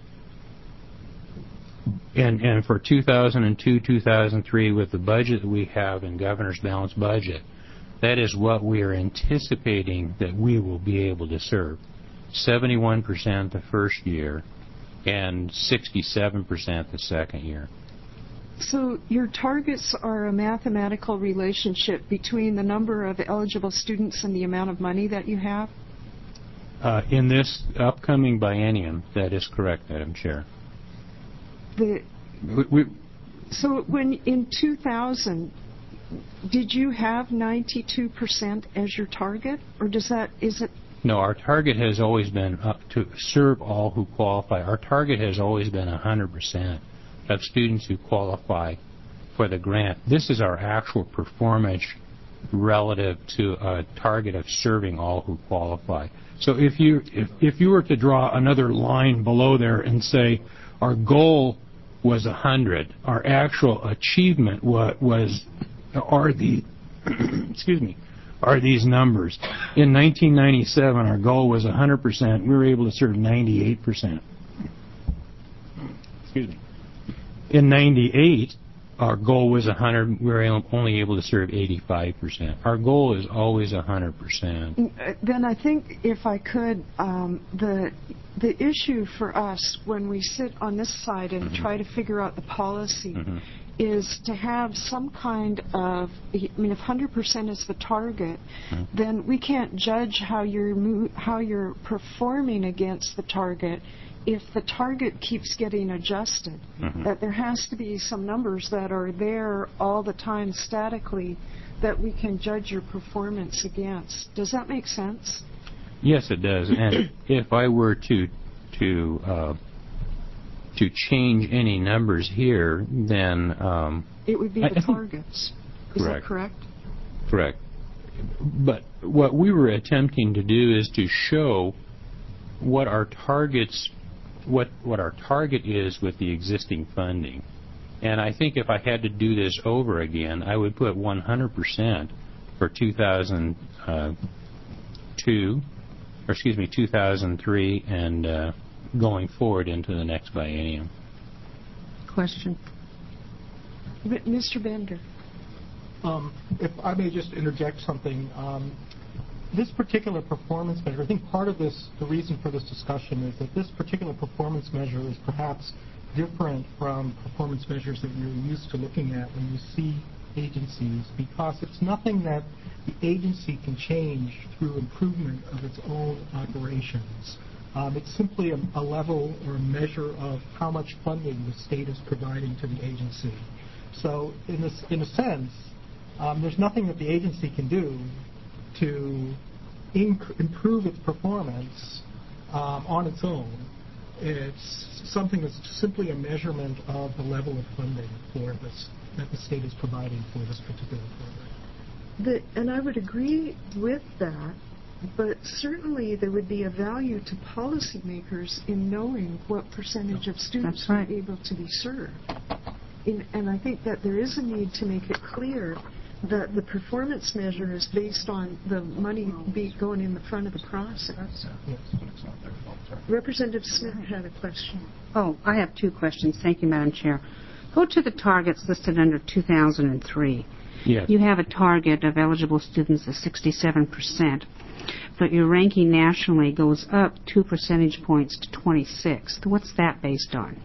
And, and for two thousand two, two thousand three, with the budget that we have in Governor's Balanced Budget, that is what we are anticipating that we will be able to serve. seventy-one percent the first year and sixty-seven percent the second year. So your targets are a mathematical relationship between the number of eligible students and the amount of money that you have? Uh, in this upcoming biennium, that is correct, Madam Chair. The, we, we, so when in two thousand, did you have ninety-two percent as your target, or does that, is it? No, our target has always been up to serve all who qualify. Our target has always been one hundred percent of students who qualify for the grant. This is our actual performance relative to a target of serving all who qualify. So if you if, if you were to draw another line below there and say our goal was one hundred, our actual achievement was, was are the excuse me are these numbers. In nineteen ninety-seven, our goal was one hundred percent. We were able to serve ninety-eight percent. Excuse me. In ninety-eight, our goal was one hundred. We were only able to serve eighty-five percent. Our goal is always one hundred percent. Then I think, if I could, um, the the issue for us when we sit on this side and mm-hmm. try to figure out the policy mm-hmm. is to have some kind of, I mean, if one hundred percent is the target, mm-hmm. then we can't judge how you're mo- how you're performing against the target if the target keeps getting adjusted. Mm-hmm. That there has to be some numbers that are there all the time statically that we can judge your performance against. Does that make sense? Yes, it does. And if I were to to uh, to change any numbers here, then um, it would be I, the I targets. Is correct. that correct? Correct. But what we were attempting to do is to show what our targets, what what our target is with the existing funding. And I think if I had to do this over again, I would put one hundred percent for two thousand two, or excuse me, two thousand three, and uh, going forward into the next biennium. Question. Mister Bender. Um, if I may just interject something, um, this particular performance measure, I think part of this, the reason for this discussion is that this particular performance measure is perhaps different from performance measures that you're used to looking at when you see agencies, because it's nothing that the agency can change through improvement of its own operations. Um, it's simply a, a level or a measure of how much funding the state is providing to the agency. So in, this, in a sense, um, there's nothing that the agency can do to inc- improve its performance um, on its own. It's something that's simply a measurement of the level of funding for this that the state is providing for this particular program. The, and I would agree with that, but certainly there would be a value to policymakers in knowing what percentage of students right. are able to be served. In, and I think that there is a need to make it clear that the performance measure is based on the money be going in the front of the process. Yes. Representative Smith had a question. Oh, I have two questions. Thank you, Madam Chair. Go to the targets listed under two thousand three. Yes. You have a target of eligible students of sixty-seven percent, but your ranking nationally goes up two percentage points to twenty-sixth. What's that based on?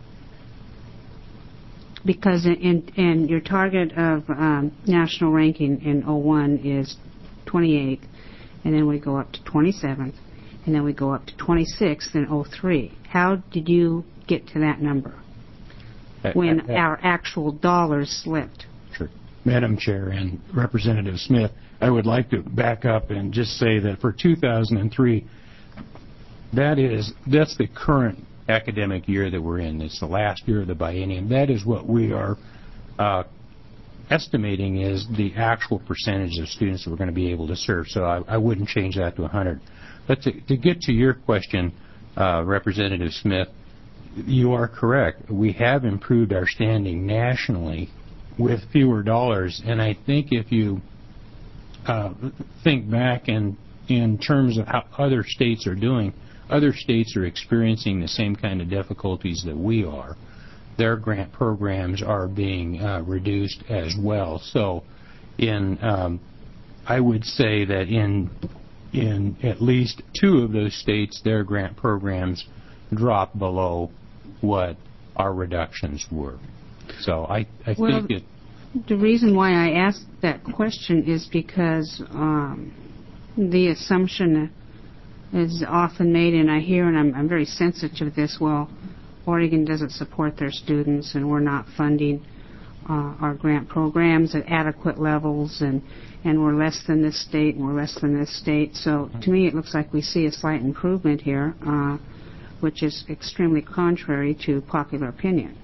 Because in, in, in your target of um, national ranking in oh one is twenty-eighth, and then we go up to twenty-seventh, and then we go up to twenty-sixth in oh three. How did you get to that number when uh, uh, our actual dollars slipped? Sure. Madam Chair and Representative Smith, I would like to back up and just say that for two thousand three, that is, that's the current academic year that we're in. It's the last year of the biennium. That is what we are uh, estimating is the actual percentage of students that we're going to be able to serve. So I, I wouldn't change that to one hundred. But to, to get to your question, uh, Representative Smith, you are correct. We have improved our standing nationally with fewer dollars. And I think if you uh, think back in, in terms of how other states are doing, other states are experiencing the same kind of difficulties that we are. Their grant programs are being uh, reduced as well. So, in um, I would say that in in at least two of those states, their grant programs drop below what our reductions were. So I, I well, think it. The reason why I asked that question is because um, the assumption is often made, and I hear, and I'm, I'm very sensitive to this, well, Oregon doesn't support their students, and we're not funding uh, our grant programs at adequate levels, and, and we're less than this state, and we're less than this state. So to me, it looks like we see a slight improvement here, uh, which is extremely contrary to popular opinion.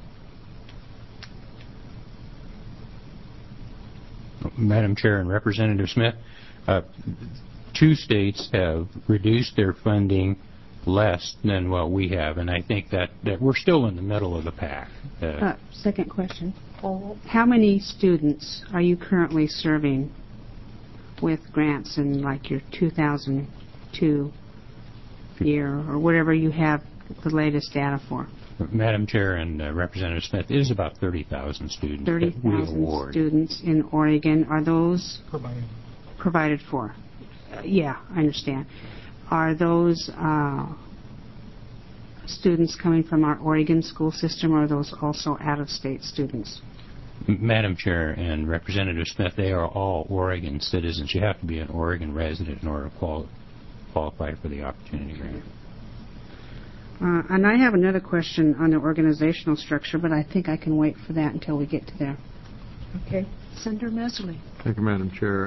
Madam Chair and Representative Smith, uh, two states have reduced their funding less than what we have, and I think that, that we're still in the middle of the pack. Uh, uh, second question. How many students are you currently serving with grants in like your two thousand two year or whatever you have the latest data for? Madam Chair and uh, Representative Smith, it is about thirty thousand students thirty thousand students in Oregon. Are those Provided. provided for? Uh, yeah, I understand. Are those uh, students coming from our Oregon school system, or are those also out-of-state students? Madam Chair and Representative Smith, they are all Oregon citizens. You have to be an Oregon resident in order to qual- qualify for the opportunity grant. Uh, and I have another question on the organizational structure, but I think I can wait for that until we get to there. Okay. Senator Messerly. Thank you, Madam Chair.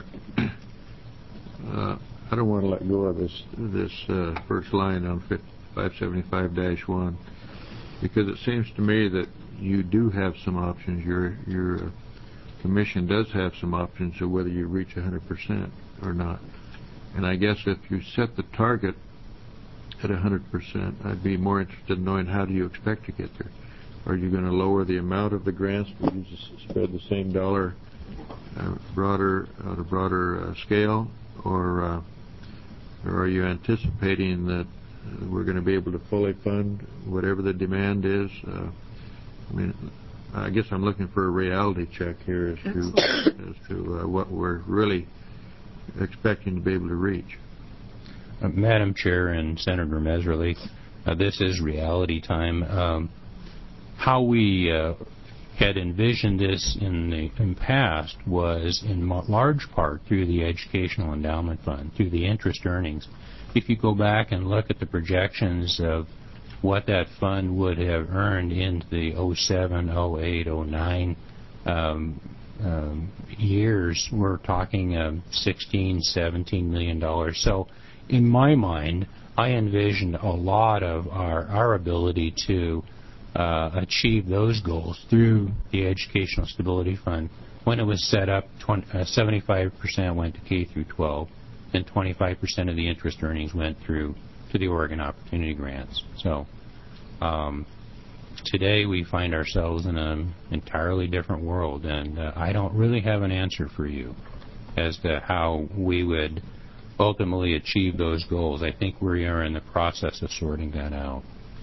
Uh, I don't want to let go of this this uh, first line on five seventy-five dash one because it seems to me that you do have some options. Your your uh, commission does have some options of whether you reach one hundred percent or not. And I guess if you set the target at one hundred percent, I'd be more interested in knowing how do you expect to get there. Are you going to lower the amount of the grants? Will you just spread the same dollar uh, broader on a broader uh, scale, or, uh, or are you anticipating that uh, we're going to be able to fully fund whatever the demand is? Uh, I mean, I guess I'm looking for a reality check here as to as to uh, what we're really expecting to be able to reach. Uh, Madam Chair and Senator Messerly, uh, this is reality time. Um, how we uh, had envisioned this in the in past was in large part through the Educational Endowment Fund, through the interest earnings. If you go back and look at the projections of what that fund would have earned in the oh seven, oh eight, oh nine um, um, years, we're talking uh, sixteen, seventeen million dollars. So in my mind, I envisioned a lot of our, our ability to uh, achieve those goals through the Educational Stability Fund. When it was set up, twenty, uh, seventy-five percent went to K through twelve, and twenty-five percent of the interest earnings went through to the Oregon Opportunity Grants. So um, today we find ourselves in an entirely different world, and uh, I don't really have an answer for you as to how we would ultimately achieve those goals. I think we are in the process of sorting that out.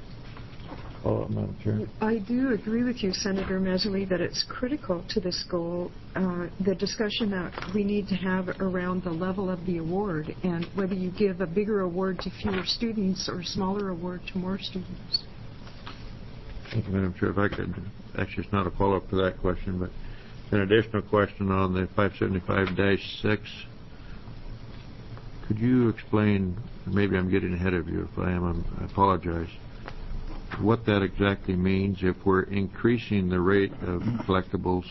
Oh, Madam Chair. I do agree with you, Senator Messerly, that it's critical to this goal, uh, the discussion that we need to have around the level of the award and whether you give a bigger award to fewer students or a smaller award to more students. Thank you, Madam Chair. If I could, actually, it's not a follow-up to that question, but an additional question on the five seventy-five dash six. Could you explain, maybe I'm getting ahead of you. If I am, I'm, I apologize, what that exactly means if we're increasing the rate of collectibles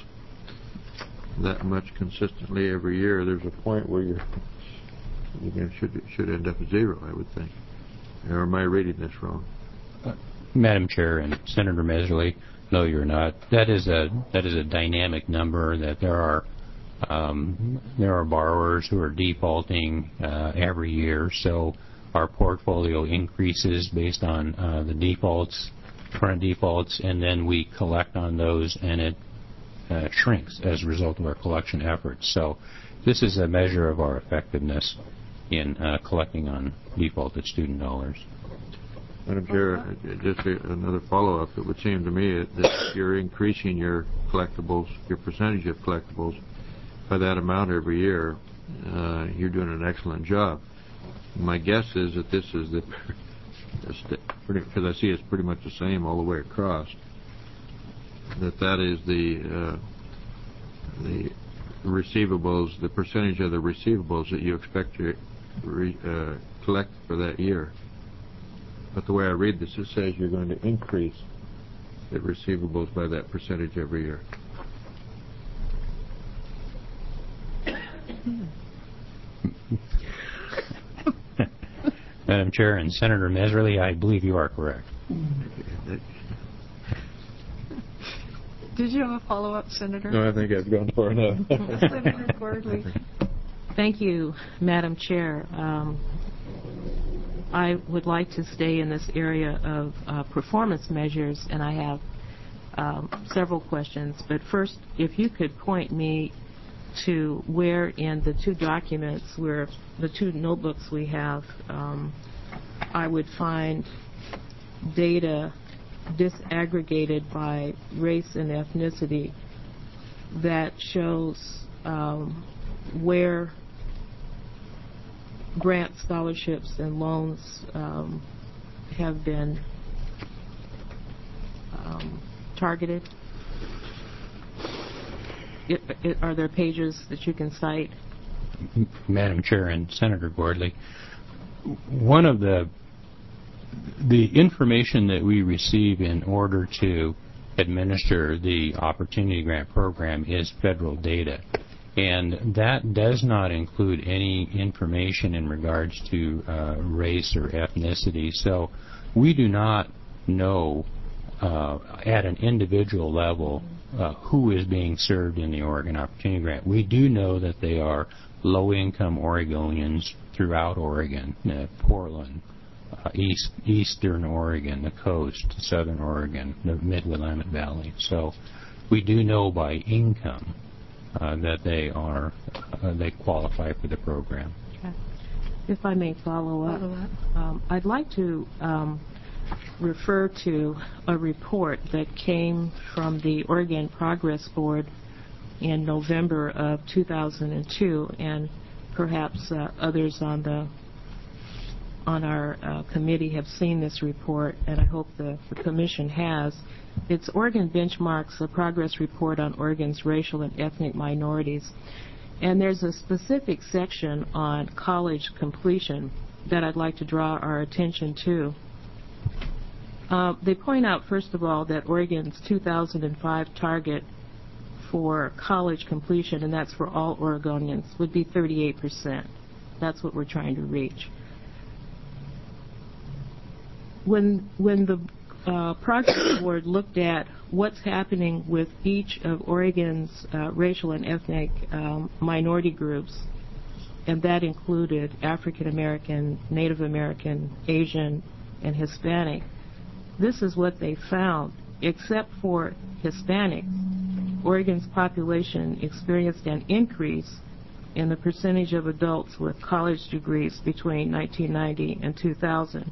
that much consistently every year? There's a point where you're, you should, should end up at zero, I would think. Or am I reading this wrong? Uh, Madam Chair and Senator Messerly, no, you're not. That is a that is a dynamic number that there are um, there are borrowers who are defaulting uh, every year, so our portfolio increases based on uh, the defaults, current defaults, and then we collect on those, and it uh, shrinks as a result of our collection efforts. So this is a measure of our effectiveness in uh, collecting on defaulted student dollars. Madam Chair, just a, another follow-up. It would seem to me that you're increasing your collectibles, your percentage of collectibles, by that amount every year. Uh, you're doing an excellent job. My guess is that this is the, because I see it's pretty much the same all the way across, that that is the uh, the receivables, the percentage of the receivables that you expect to re, uh, collect for that year. But the way I read this, it says you're going to increase the receivables by that percentage every year. Madam Chair and Senator Messerly, I believe you are correct. Did you have a follow-up, Senator? No, I think I've gone far enough. Senator Gordley. Thank you, Madam Chair. Um, I would like to stay in this area of uh, performance measures, and I have um, several questions. But first, if you could point me to where in the two documents, where the two notebooks we have, um, I would find data disaggregated by race and ethnicity that shows um, where grants, scholarships, and loans um, have been um, targeted? It, it, are there pages that you can cite? Madam Chair and Senator Gordley, one of the the information that we receive in order to administer the Opportunity Grant Program is federal data. And that does not include any information in regards to uh, race or ethnicity. So we do not know uh, at an individual level uh, who is being served in the Oregon Opportunity Grant. We do know that they are low-income Oregonians throughout Oregon, uh, Portland, uh, East, Eastern Oregon, the coast, Southern Oregon, the Mid-Willamette Valley. So we do know by income uh, that they are uh, they qualify for the program. Okay. If I may follow up, follow up. Um, I'd like to um, refer to a report that came from the Oregon Progress Board in November of two thousand two, and perhaps uh, others on the on our uh, committee have seen this report, and I hope the, the Commission has. It's Oregon Benchmarks, a progress report on Oregon's racial and ethnic minorities. And there's a specific section on college completion that I'd like to draw our attention to. Uh, they point out, first of all, that Oregon's two thousand five target for college completion, and that's for all Oregonians, would be thirty-eight percent. That's what we're trying to reach. When, when the uh, Progress Board looked at what's happening with each of Oregon's uh, racial and ethnic um, minority groups, and that included African American, Native American, Asian, and Hispanic, this is what they found. Except for Hispanics, Oregon's population experienced an increase in the percentage of adults with college degrees between nineteen ninety and two thousand.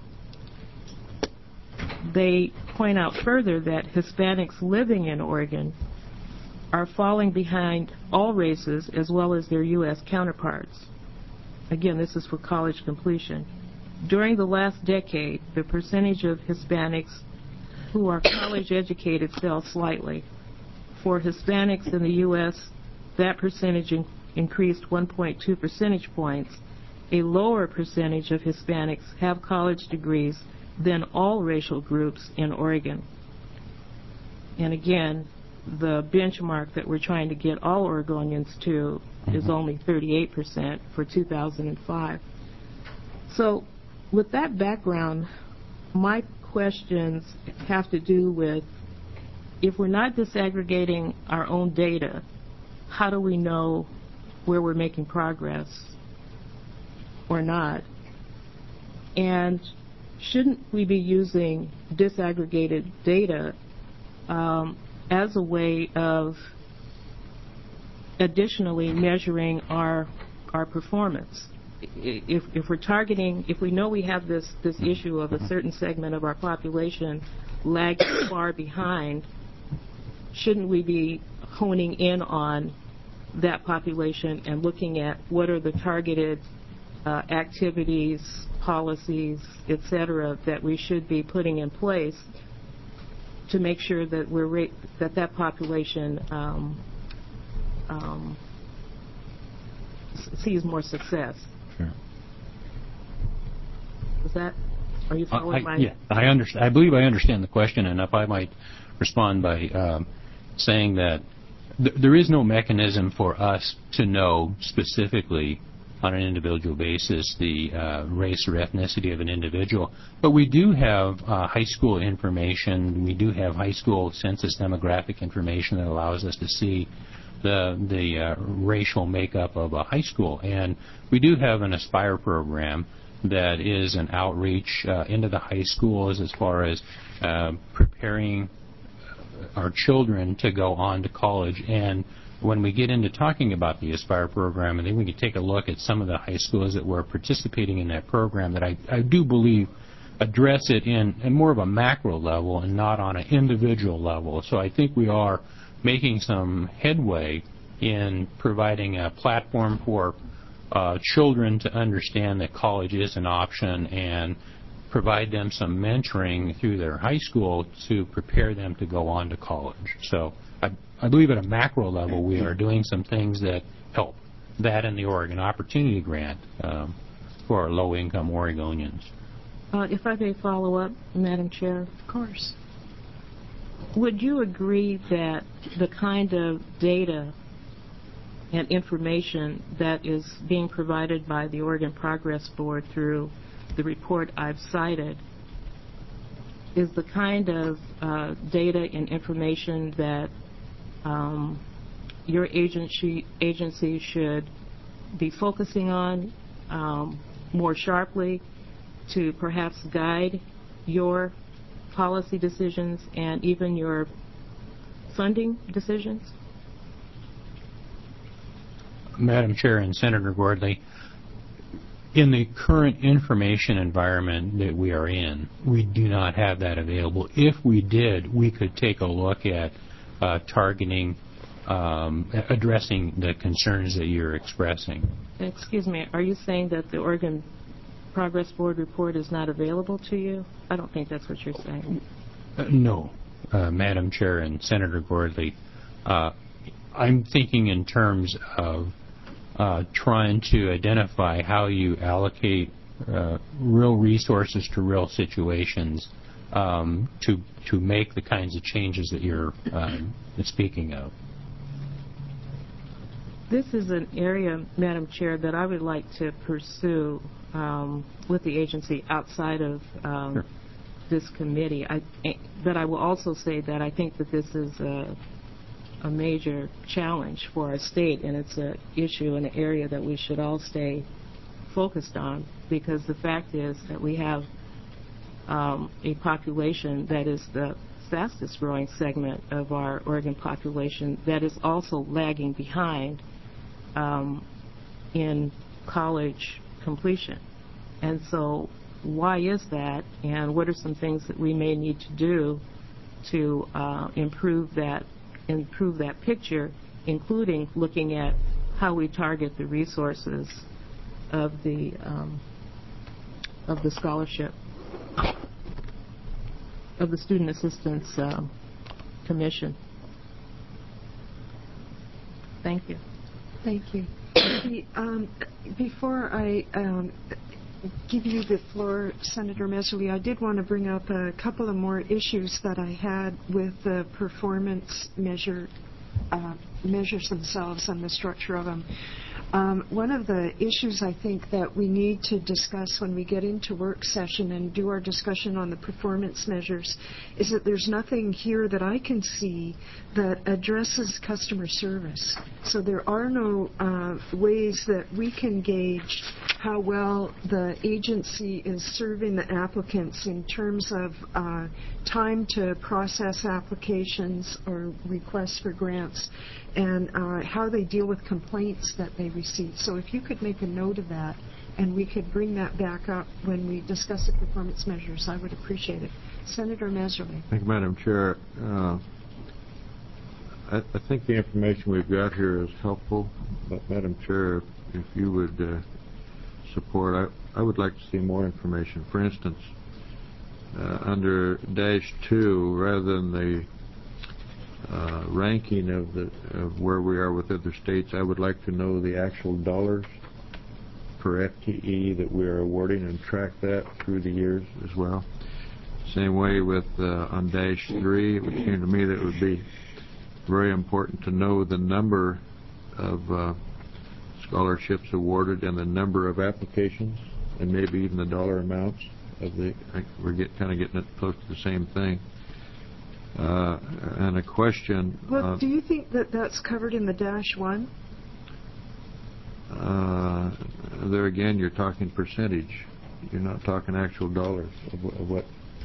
They point out further that Hispanics living in Oregon are falling behind all races as well as their U S counterparts. Again, this is for college completion. During the last decade, the percentage of Hispanics who are college educated fell slightly. For Hispanics in the U S, that percentage in increased one point two percentage points. A lower percentage of Hispanics have college degrees than all racial groups in Oregon. And again, the benchmark that we're trying to get all Oregonians to mm-hmm. is only thirty-eight percent for two thousand five. So with that background, my questions have to do with, if we're not disaggregating our own data, how do we know where we're making progress or not? And shouldn't we be using disaggregated data um, as a way of additionally measuring our our performance? If, if we're targeting, if we know we have this, this issue of a certain segment of our population lagging far behind, shouldn't we be honing in on that population and looking at what are the targeted uh, activities, policies, et cetera, that we should be putting in place to make sure that we're ra that that population um, um, sees more success? Sure. Is that? Are you following I, my? Yeah, I understand. I believe I understand the question, and if I might respond by um, saying that th there is no mechanism for us to know specifically on an individual basis the uh, race or ethnicity of an individual, but we do have uh, high school information. We do have high school census demographic information that allows us to see the the uh, racial makeup of a high school, and we do have an Aspire program that is an outreach uh, into the high schools as far as uh, preparing our children to go on to college. And when we get into talking about the Aspire program, I think we can take a look at some of the high schools that were participating in that program that I, I do believe address it in, in more of a macro level and not on an individual level. So I think we are making some headway in providing a platform for uh, children to understand that college is an option and provide them some mentoring through their high school to prepare them to go on to college. So I, I believe at a macro level we are doing some things that help. That and the Oregon Opportunity Grant um, for our low-income Oregonians. Uh, if I may follow up, Madam Chair. Of course. Would you agree that the kind of data and information that is being provided by the Oregon Progress Board through the report I've cited is the kind of uh, data and information that um, your agency, agency should be focusing on um, more sharply to perhaps guide your policy decisions and even your funding decisions? Madam Chair and Senator Gordley, in the current information environment that we are in, we do not have that available. If we did, we could take a look at uh, targeting, um, addressing the concerns that you're expressing. Excuse me, are you saying that the Oregon Progress Board report is not available to you? I don't think that's what you're saying. Uh, no, uh, Madam Chair and Senator Gordley. Uh, I'm thinking in terms of uh, trying to identify how you allocate uh, real resources to real situations um, to to make the kinds of changes that you're um, speaking of. This is an area, Madam Chair, that I would like to pursue um, with the agency outside of um, Sure. this committee. I, but I will also say that I think that this is a, a major challenge for our state, and it's an issue in an area that we should all stay focused on, because the fact is that we have um, a population that is the fastest growing segment of our Oregon population that is also lagging behind um, in college completion. And so why is that, and what are some things that we may need to do to uh, improve that improve that picture, including looking at how we target the resources of the um, of the scholarship of the Student Assistance um, Commission. Thank you. Thank you. The, um, before I um, give you the floor, Senator Messerly, I did want to bring up a couple of more issues that I had with the performance measure uh, measures themselves and the structure of them. Um, one of the issues I think that we need to discuss when we get into work session and do our discussion on the performance measures is that there's nothing here that I can see that addresses customer service. So there are no uh, ways that we can gauge how well the agency is serving the applicants in terms of uh, time to process applications or requests for grants, and uh, how they deal with complaints that they receive. So if you could make a note of that and we could bring that back up when we discuss the performance measures, I would appreciate it. Senator Messerly. Thank you, Madam Chair. Uh, I, I think the information we've got here is helpful, but Madam Chair, if, if you would uh, support, I, I would like to see more information. For instance, uh, under dash two, rather than the Uh, ranking of the of where we are with other states, I would like to know the actual dollars per F T E that we are awarding and track that through the years as well. Same way with uh, on dash three, it would seem to me that it would be very important to know the number of uh, scholarships awarded and the number of applications and maybe even the dollar amounts of the. We're get, kind of getting it close to the same thing. Uh, and a question. Well, uh, do you think that that's covered in the dash one? Uh, there again, you're talking percentage. You're not talking actual dollars of, of what.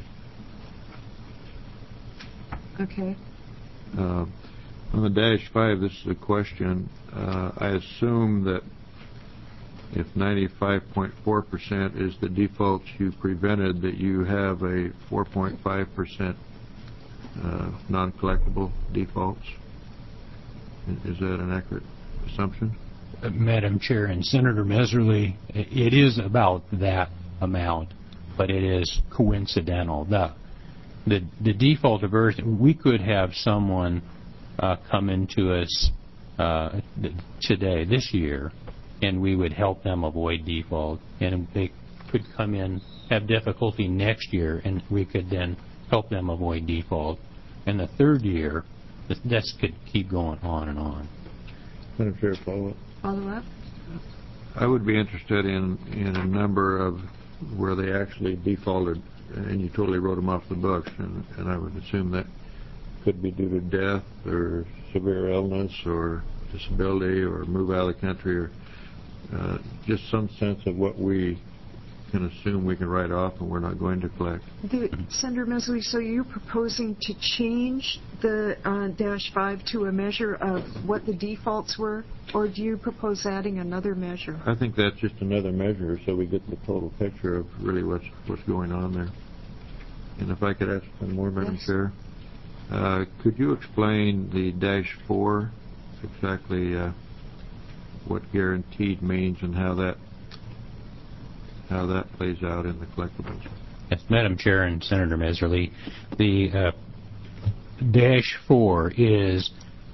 Okay. Uh, on the dash five, this is a question. Uh, I assume that if ninety-five point four percent is the defaults you prevented, that you have a four point five percent Uh, non-collectible defaults. Is that an accurate assumption? Uh, Madam Chair and Senator Messerly, it is about that amount. but it is coincidental. The the, the default diversion, we could have someone uh, come into us uh, today, this year, and we would help them avoid default, and they could come in, have difficulty next year, and we could then help them avoid default. And the third year, this, this could keep going on and on. Madam Chair, follow up. Follow up? I would be interested in, in a number of where they actually defaulted and you totally wrote them off the books, and, and I would assume that could be due to death or severe illness or disability or move out of the country, or uh, just some sense of what we can assume we can write off and we're not going to collect. The, Senator Mesley, so you're proposing to change the uh, dash five to a measure of what the defaults were, or do you propose adding another measure? I think that's just another measure so we get the total picture of really what's what's going on there. And if I could ask one more, Madam Yes. Chair, uh, could you explain the dash four, exactly uh, what guaranteed means and how that how that plays out in the collectibles? Yes, Madam Chair and Senator Meserly, the uh, dash four is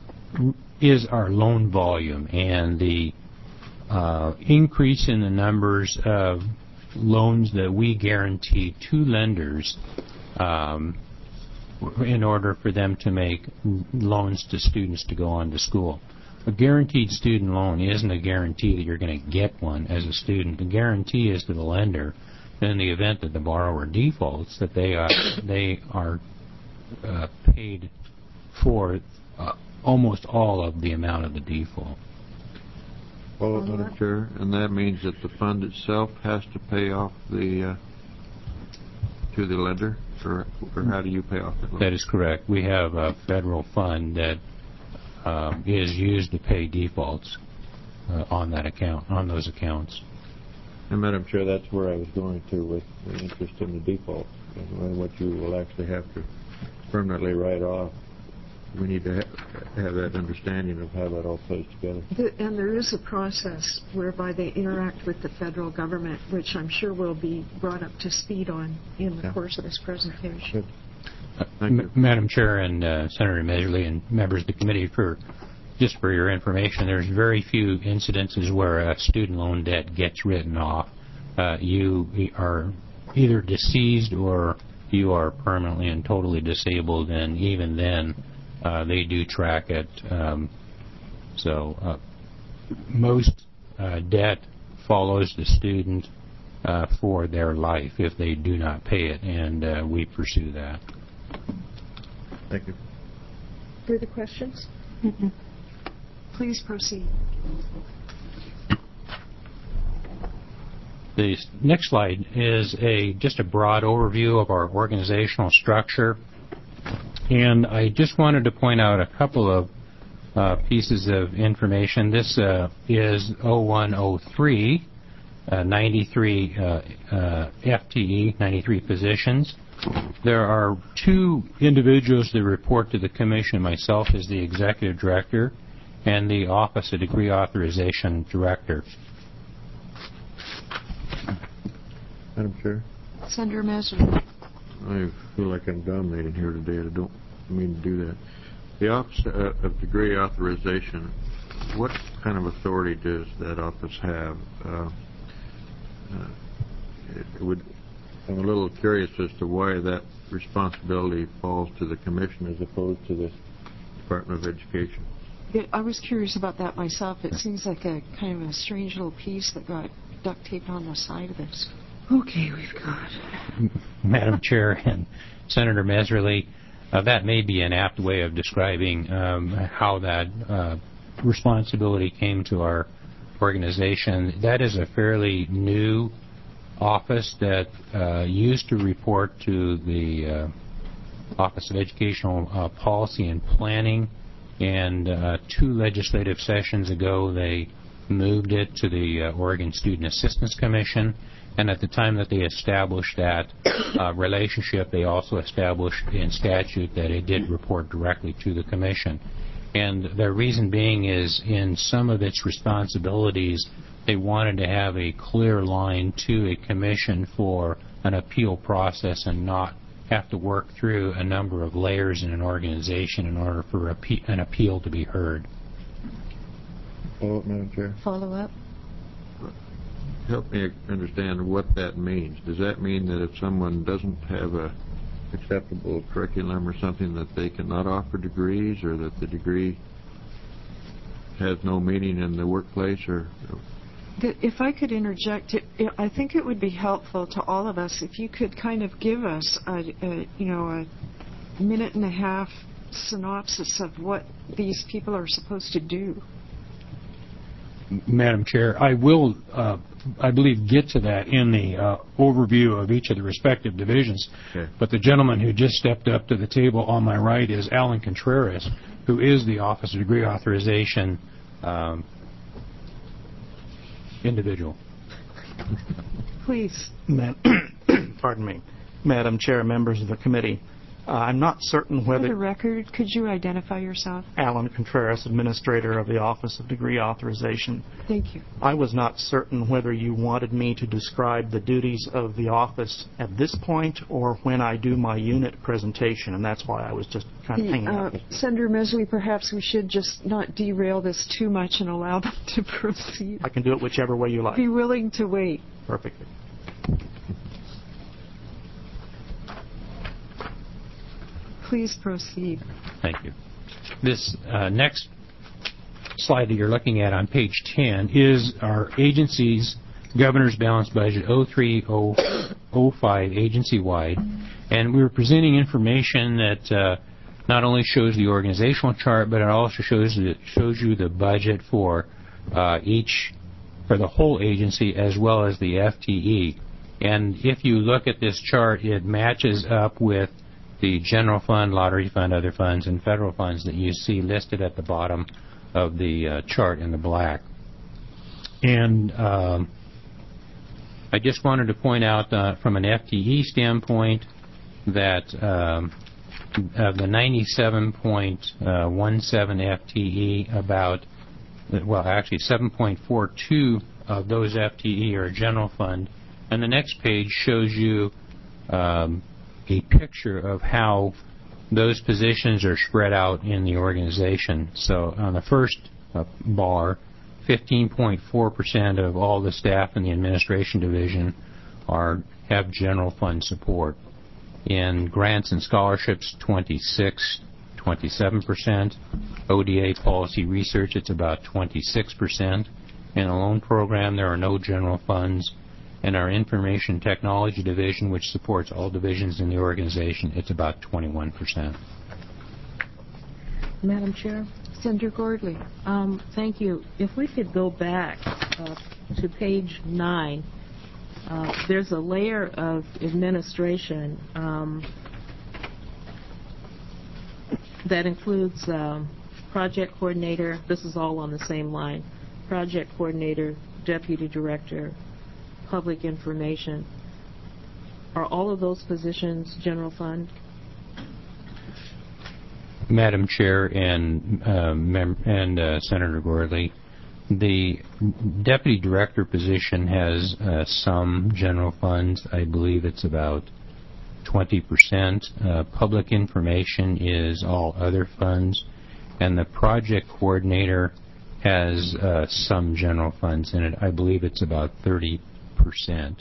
is our loan volume, and the uh, increase in the numbers of loans that we guarantee to lenders um, in order for them to make loans to students to go on to school. A guaranteed student loan isn't a guarantee that you're going to get one as a student. The guarantee is to the lender, in the event that the borrower defaults, that they are they are uh, paid for uh, almost all of the amount of the default. Follow up, Madam Chair, and that means that the fund itself has to pay off the uh, to the lender, or, or how do you pay off the loan? That is correct. We have a federal fund that uh, is used to pay defaults uh, on that account, on those accounts. And Madam Chair, that's where I was going to with the interest in the default and what you will actually have to permanently write off. We need to ha- have that understanding of how that all plays together. The, and there is a process whereby they interact with the federal government, which I'm sure will be brought up to speed on in the Yeah. course of this presentation. Good. Uh, Thank you. M- Madam Chair and uh, Senator Meserly and members of the committee, for just for your information, there's very few incidences where a student loan debt gets written off. Uh, you are either deceased or you are permanently and totally disabled, and even then uh, they do track it. Um, so uh, most uh, debt follows the student uh, for their life if they do not pay it, and uh, we pursue that. Thank you. Further questions? Mm-mm. Please proceed. The next slide is a just a broad overview of our organizational structure, and I just wanted to point out a couple of uh, pieces of information. This uh, is oh one oh three, uh, ninety-three uh, uh, F T E, ninety-three positions. There are two individuals that report to the Commission, myself as the Executive Director, and the Office of Degree Authorization Director. Madam Chair, Senator Meserly. I feel like I'm dominating here today. I don't mean to do that. The Office uh, of Degree Authorization, what kind of authority does that office have? Uh, uh, it would, I'm a little curious as to why that responsibility falls to the Commission as opposed to the Department of Education. Yeah, I was curious about that myself. It seems like a kind of a strange little piece that got duct taped on the side of this. Okay, we've got. Madam Chair and Senator Meserly, uh, that may be an apt way of describing um, how that uh, responsibility came to our organization. That is a fairly new office that uh, used to report to the uh, Office of Educational uh, Policy and Planning, and uh, two legislative sessions ago they moved it to the uh, Oregon Student Assistance Commission. And at the time that they established that uh, relationship, they also established in statute that it did report directly to the Commission. And the reason being is in some of its responsibilities, they wanted to have a clear line to a Commission for an appeal process and not have to work through a number of layers in an organization in order for appe- an appeal to be heard. Follow up, Madam Chair. Follow up? Help me understand what that means. Does that mean that if someone doesn't have a acceptable curriculum or something that they cannot offer degrees, or that the degree has no meaning in the workplace? Or If I could interject, it, it, I think it would be helpful to all of us if you could kind of give us a, a you know a minute and a half synopsis of what these people are supposed to do. Madam Chair, I will, uh, I believe, get to that in the uh, overview of each of the respective divisions. Okay. But the gentleman who just stepped up to the table on my right is Alan Contreras, who is the Office of Degree Authorization um, individual. Please. Ma- Pardon me. Madam Chair, members of the committee, uh, I'm not certain For the whether... record, could you identify yourself? Alan Contreras, Administrator of the Office of Degree Authorization. Thank you. I was not certain whether you wanted me to describe the duties of the office at this point or when I do my unit presentation, and that's why I was just kind of hanging Uh, out. Senator Mesley, perhaps we should just not derail this too much and allow them to proceed. I can do it whichever way you like. Be willing to wait. Perfectly. Please proceed. Thank you. This uh, next slide that you're looking at on page ten is our agency's Governor's Balanced Budget oh three oh five agency-wide. And we were presenting information that uh, not only shows the organizational chart, but it also shows the, shows you the budget for uh, each, for the whole agency as well as the F T E. And if you look at this chart, it matches up with the general fund, lottery fund, other funds, and federal funds that you see listed at the bottom of the uh, chart in the black. And um, I just wanted to point out uh, from an F T E standpoint that um, of the ninety-seven point one seven F T E, about, well, actually seven point four two of those F T E are general fund. And the next page shows you um, a picture of how those positions are spread out in the organization. So on the first uh, bar, fifteen point four percent of all the staff in the administration division are have general fund support. In grants and scholarships, twenty-six, twenty-seven percent. O D A policy research, it's about twenty-six percent. In a loan program, there are no general funds. In our information technology division, which supports all divisions in the organization, it's about twenty-one percent. Madam Chair? Senator Gordley. Um, thank you. If we could go back uh, to page nine, uh, there's a layer of administration um, that includes um, project coordinator. This is all on the same line. Project coordinator, deputy director, public information. Are all of those positions general fund? Madam Chair and uh, mem- and uh, Senator Gordley, the deputy director position has uh, some general funds. I believe it's about twenty percent. Uh, public information is all other funds, and the project coordinator has uh, some general funds in it. I believe it's about thirty percent.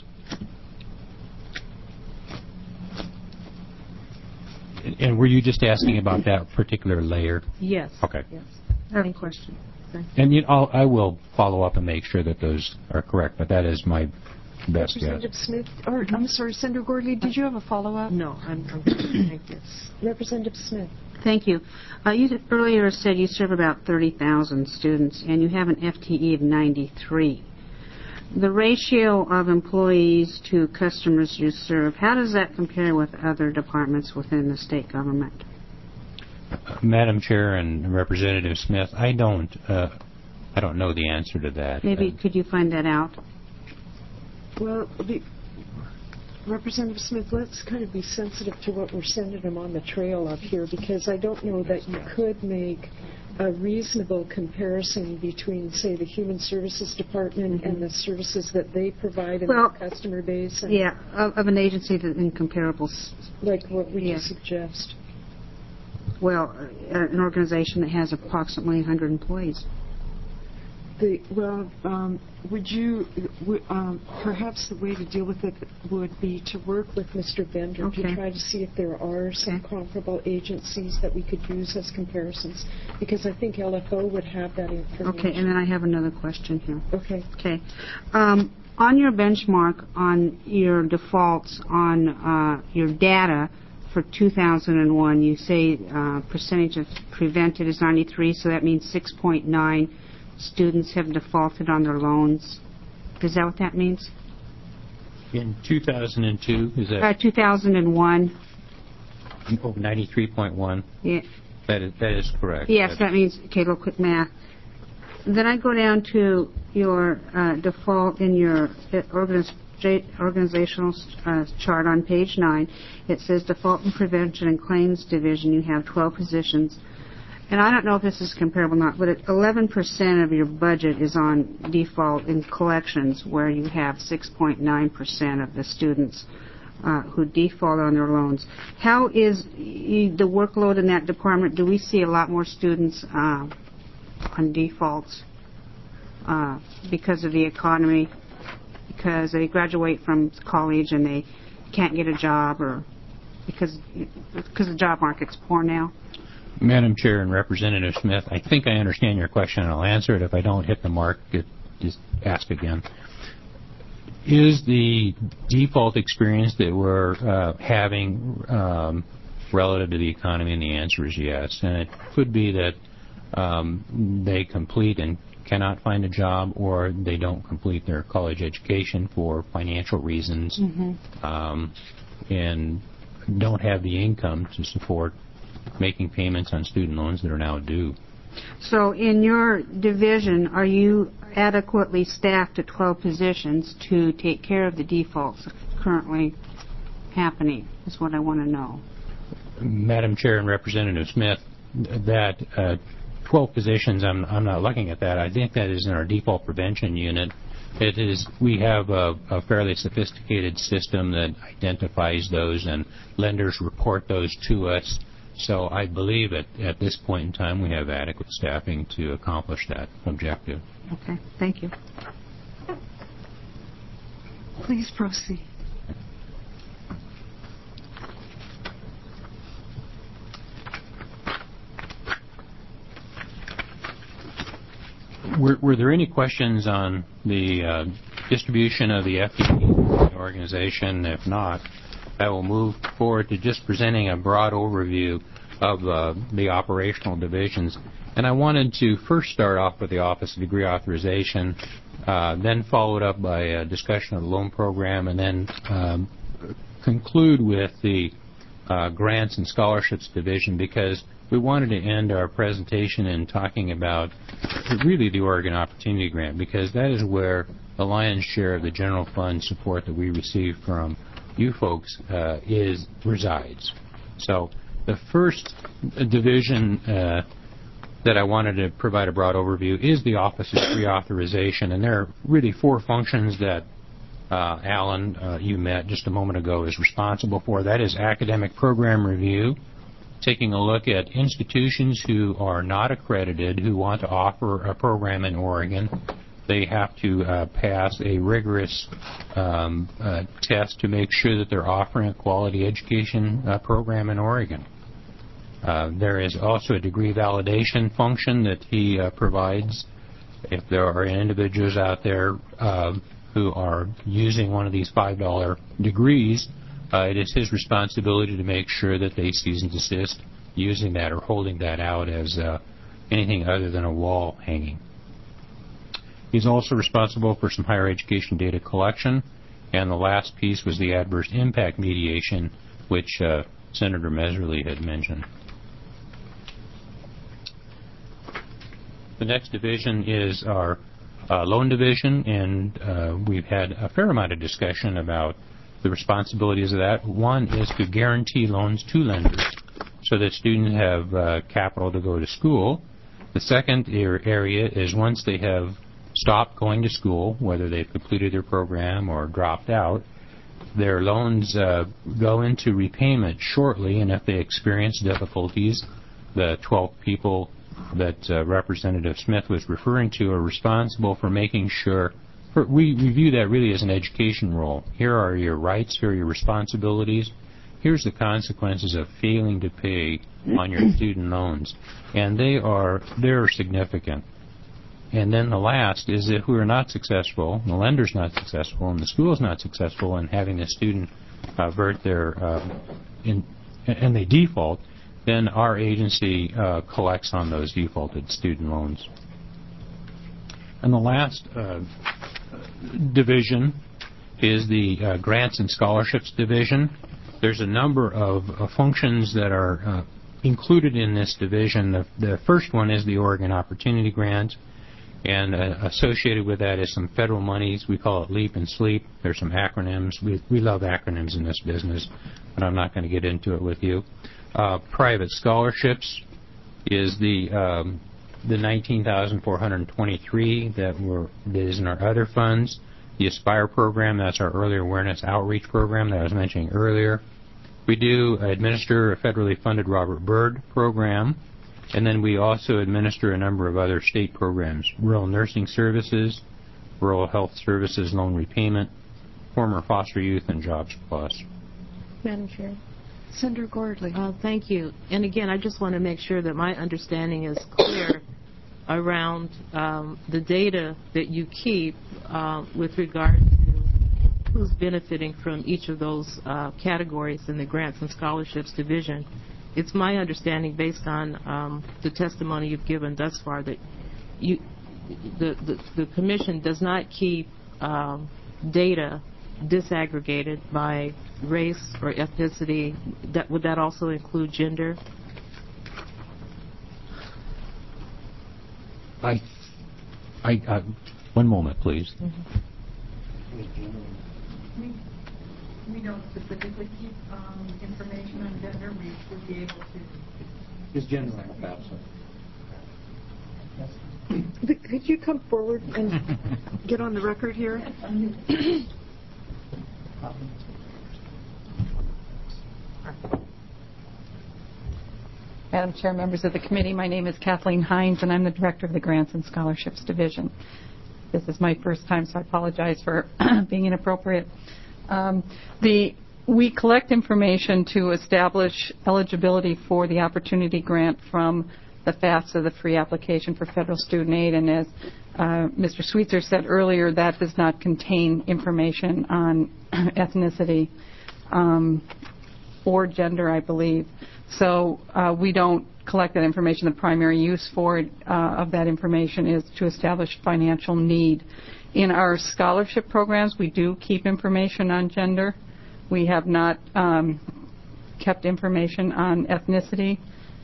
And were you just asking about that particular layer? Yes. Okay. Yes. I have a question. And you know, I'll, I will follow up and make sure that those are correct, but that is my best guess. Representative Smith, or I'm sorry, Senator Gordley, did you have a follow-up? No, I'm, I'm thank you. Representative Smith. Thank you. Uh, you earlier said you serve about thirty thousand students, and you have an F T E of ninety-three. The ratio of employees to customers you serve, how does that compare with other departments within the state government? Uh, Madam Chair and Representative Smith, I don't, uh, I don't know the answer to that. Maybe Uh, could you find that out? Well, the, Representative Smith, let's kind of be sensitive to what we're sending them on the trail up here, because I don't know that you could make a reasonable comparison between, say, the Human Services Department Mm-hmm. and the services that they provide in Well, their customer base? And Yeah, of, of an agency that in comparables. Like what would Yeah. you suggest? Well, uh, an organization that has approximately one hundred employees. The, well, um, would you, w- um, perhaps the way to deal with it would be to work with Mister Bender Okay. to try to see if there are some Okay. comparable agencies that we could use as comparisons, because I think L F O would have that information. Okay, and then I have another question here. Okay. Okay. Um, on your benchmark on your defaults on uh, your data for two thousand one, you say uh, percentage of prevented is ninety-three, so that means six point nine students have defaulted on their loans. Is that what that means? In two thousand two, is Uh, that two thousand one. oh, ninety-three point one? Yeah. That is, that is correct. Yes, That- that means, okay, a little quick math. Then I go down to your uh, default in your uh, organiz- organizational uh, chart on page nine. It says default and prevention and claims division. You have twelve positions. And I don't know if this is comparable or not, but at eleven percent of your budget is on default in collections, where you have six point nine percent of the students uh, who default on their loans. How is y- the workload in that department? Do we see a lot more students uh, on defaults uh, because of the economy, because they graduate from college and they can't get a job, or because because the job market's poor now? Madam Chair and Representative Smith, I think I understand your question, and I'll answer it. If I don't hit the mark, it, just ask again. Is the default experience that we're uh, having um, relative to the economy? And the answer is yes. And it could be that um, they complete and cannot find a job, or they don't complete their college education for financial reasons, Mm-hmm. um, and don't have the income to support making payments on student loans that are now due. So in your division, are you adequately staffed at twelve positions to take care of the defaults currently happening, is what I want to know. Madam Chair and Representative Smith, that uh, twelve positions, I'm, I'm not looking at that. I think that is in our default prevention unit. It is, we have a, a fairly sophisticated system that identifies those, and lenders report those to us. So I believe at, at this point in time we have adequate staffing to accomplish that objective. Okay, thank you. Please proceed. Were, were there any questions on the uh, distribution of the F D P organization? If not, I will move forward to just presenting a broad overview of uh, the operational divisions. And I wanted to first start off with the Office of Degree Authorization, uh, then followed up by a discussion of the loan program, and then um, conclude with the uh, Grants and Scholarships Division, because we wanted to end our presentation in talking about really the Oregon Opportunity Grant, because that is where the lion's share of the general fund support that we receive from you folks uh, is resides. So the first division uh, that I wanted to provide a broad overview is the Office of Degree Authorization, and there are really four functions that uh, Alan, uh, you met just a moment ago, is responsible for. That is academic program review, taking a look at institutions who are not accredited, who want to offer a program in Oregon. They have to uh, pass a rigorous um, uh, test to make sure that they're offering a quality education uh, program in Oregon. Uh, there is also a degree validation function that he uh, provides. If there are individuals out there uh, who are using one of these five dollar degrees, uh, it is his responsibility to make sure that they cease and desist using that or holding that out as uh, anything other than a wall hanging. He's also responsible for some higher education data collection, and the last piece was the adverse impact mediation, which uh, Senator Meserly had mentioned. The next division is our uh, loan division, and uh, we've had a fair amount of discussion about the responsibilities of that. One is to guarantee loans to lenders so that students have uh, capital to go to school. The second area is once they have stopped going to school, whether they've completed their program or dropped out, their loans uh, go into repayment shortly, and if they experience difficulties, the twelve people that uh, Representative Smith was referring to are responsible for making sure. For, we, we view that really as an education role. Here are your rights, here are your responsibilities. Here's the consequences of failing to pay on your student loans, and they are they're significant. And then the last is if we are not successful, the lender's not successful, and the school's not successful in having the student uh, avert their uh, in, and they default, then our agency uh, collects on those defaulted student loans. And the last uh, division is the uh, Grants and Scholarships Division. There's a number of uh, functions that are uh, included in this division. The, the first one is the Oregon Opportunity Grant, and uh, associated with that is some federal monies. We call it LEAP and SLEEP. There's some acronyms. We, we love acronyms in this business, but I'm not going to get into it with you. Uh, private scholarships is the um, the nineteen thousand four hundred twenty-three that were that is in our other funds. The ASPIRE program, that's our early awareness outreach program that I was mentioning earlier. We do administer a federally funded Robert Byrd program, and then we also administer a number of other state programs: rural nursing services, rural health services loan repayment, former foster youth, and Jobs Plus. Madam Chair. Senator Gordley. Uh, thank you. And again, I just want to make sure that my understanding is clear around um, the data that you keep uh, with regard to who's benefiting from each of those uh, categories in the Grants and Scholarships Division. It's my understanding, based on um, the testimony you've given thus far, that you, the, the, the Commission does not keep um, data disaggregated by race or ethnicity. That, would that also include gender? I, I, uh, one moment, please. Mm-hmm. We, we don't specifically keep um, information on gender. We would be able to. Is gender absent? Could you come forward and get on the record here? Madam Chair, members of the committee, my name is Kathleen Hines, and I'm the Director of the Grants and Scholarships Division. This is my first time, so I apologize for being inappropriate. Um, the, we collect information to establish eligibility for the Opportunity Grant from the FAFSA, the Free Application for Federal Student Aid, and as uh, Mister Sweetser said earlier, that does not contain information on ethnicity um, or gender, I believe. So uh, we don't collect that information. The primary use for it, uh, of that information is to establish financial need. In our scholarship programs, we do keep information on gender. We have not um, kept information on ethnicity.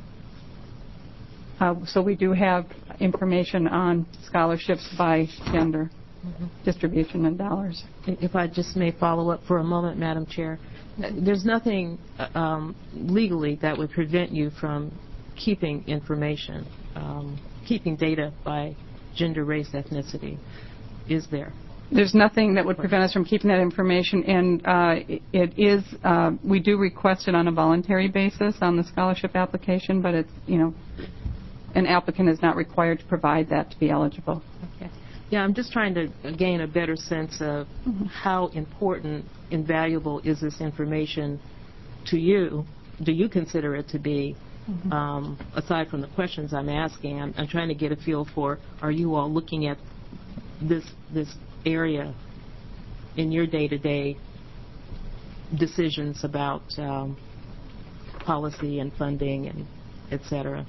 Uh, so we do have information on scholarships by gender, mm-hmm. distribution and dollars. If I just may follow up for a moment, Madam Chair. There's nothing um, legally that would prevent you from keeping information, um, keeping data by gender, race, ethnicity, is there? There's nothing that would prevent us from keeping that information, and uh, it is, uh, we do request it on a voluntary basis on the scholarship application, but it's, you know, an applicant is not required to provide that to be eligible. Okay. Yeah, I'm just trying to gain a better sense of mm-hmm. how important and valuable is this information to you. Do you consider it to be, mm-hmm. um, aside from the questions I'm asking? I'm, I'm trying to get a feel for, are you all looking at this this area in your day-to-day decisions about um, policy and funding and et cetera?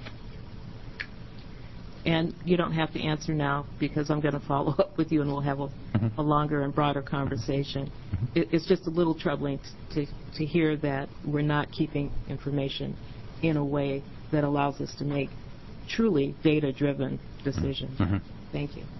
And you don't have to answer now, because I'm going to follow up with you and we'll have a, mm-hmm. a longer and broader conversation. Mm-hmm. It, it's just a little troubling to, to hear that we're not keeping information in a way that allows us to make truly data-driven decisions. Mm-hmm. Thank you.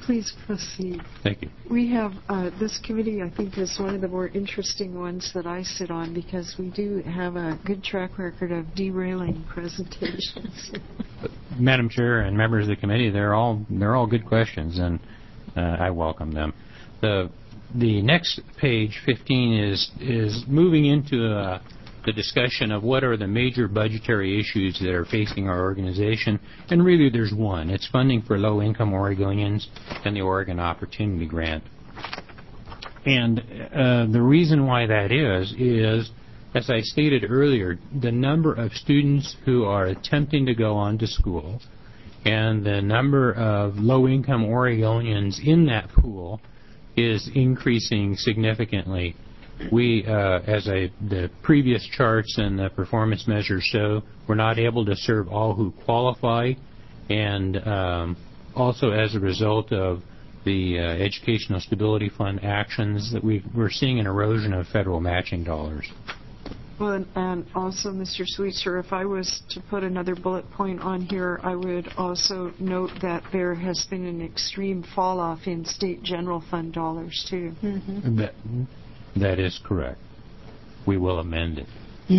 Please proceed. Thank you. We have, uh, this committee, I think, is one of the more interesting ones that I sit on because we do have a good track record of derailing presentations. Madam Chair and members of the committee, they're all they're all good questions, and uh, I welcome them. The the next page, fifteen, is is moving into uh, the discussion of what are the major budgetary issues that are facing our organization, and really there's one. It's funding for low-income Oregonians and the Oregon Opportunity Grant. And uh, the reason why that is, is, as I stated earlier, the number of students who are attempting to go on to school and the number of low-income Oregonians in that pool is increasing significantly. We, uh, as I, the previous charts and the performance measures show, we're not able to serve all who qualify, and um, also as a result of the uh, Educational Stability Fund actions that we've, we're seeing an erosion of federal matching dollars. Well, and, and also, Mister Sweetser, if I was to put another bullet point on here, I would also note that there has been an extreme fall-off in state general fund dollars, too. Mm-hmm. That, that is correct. We will amend it.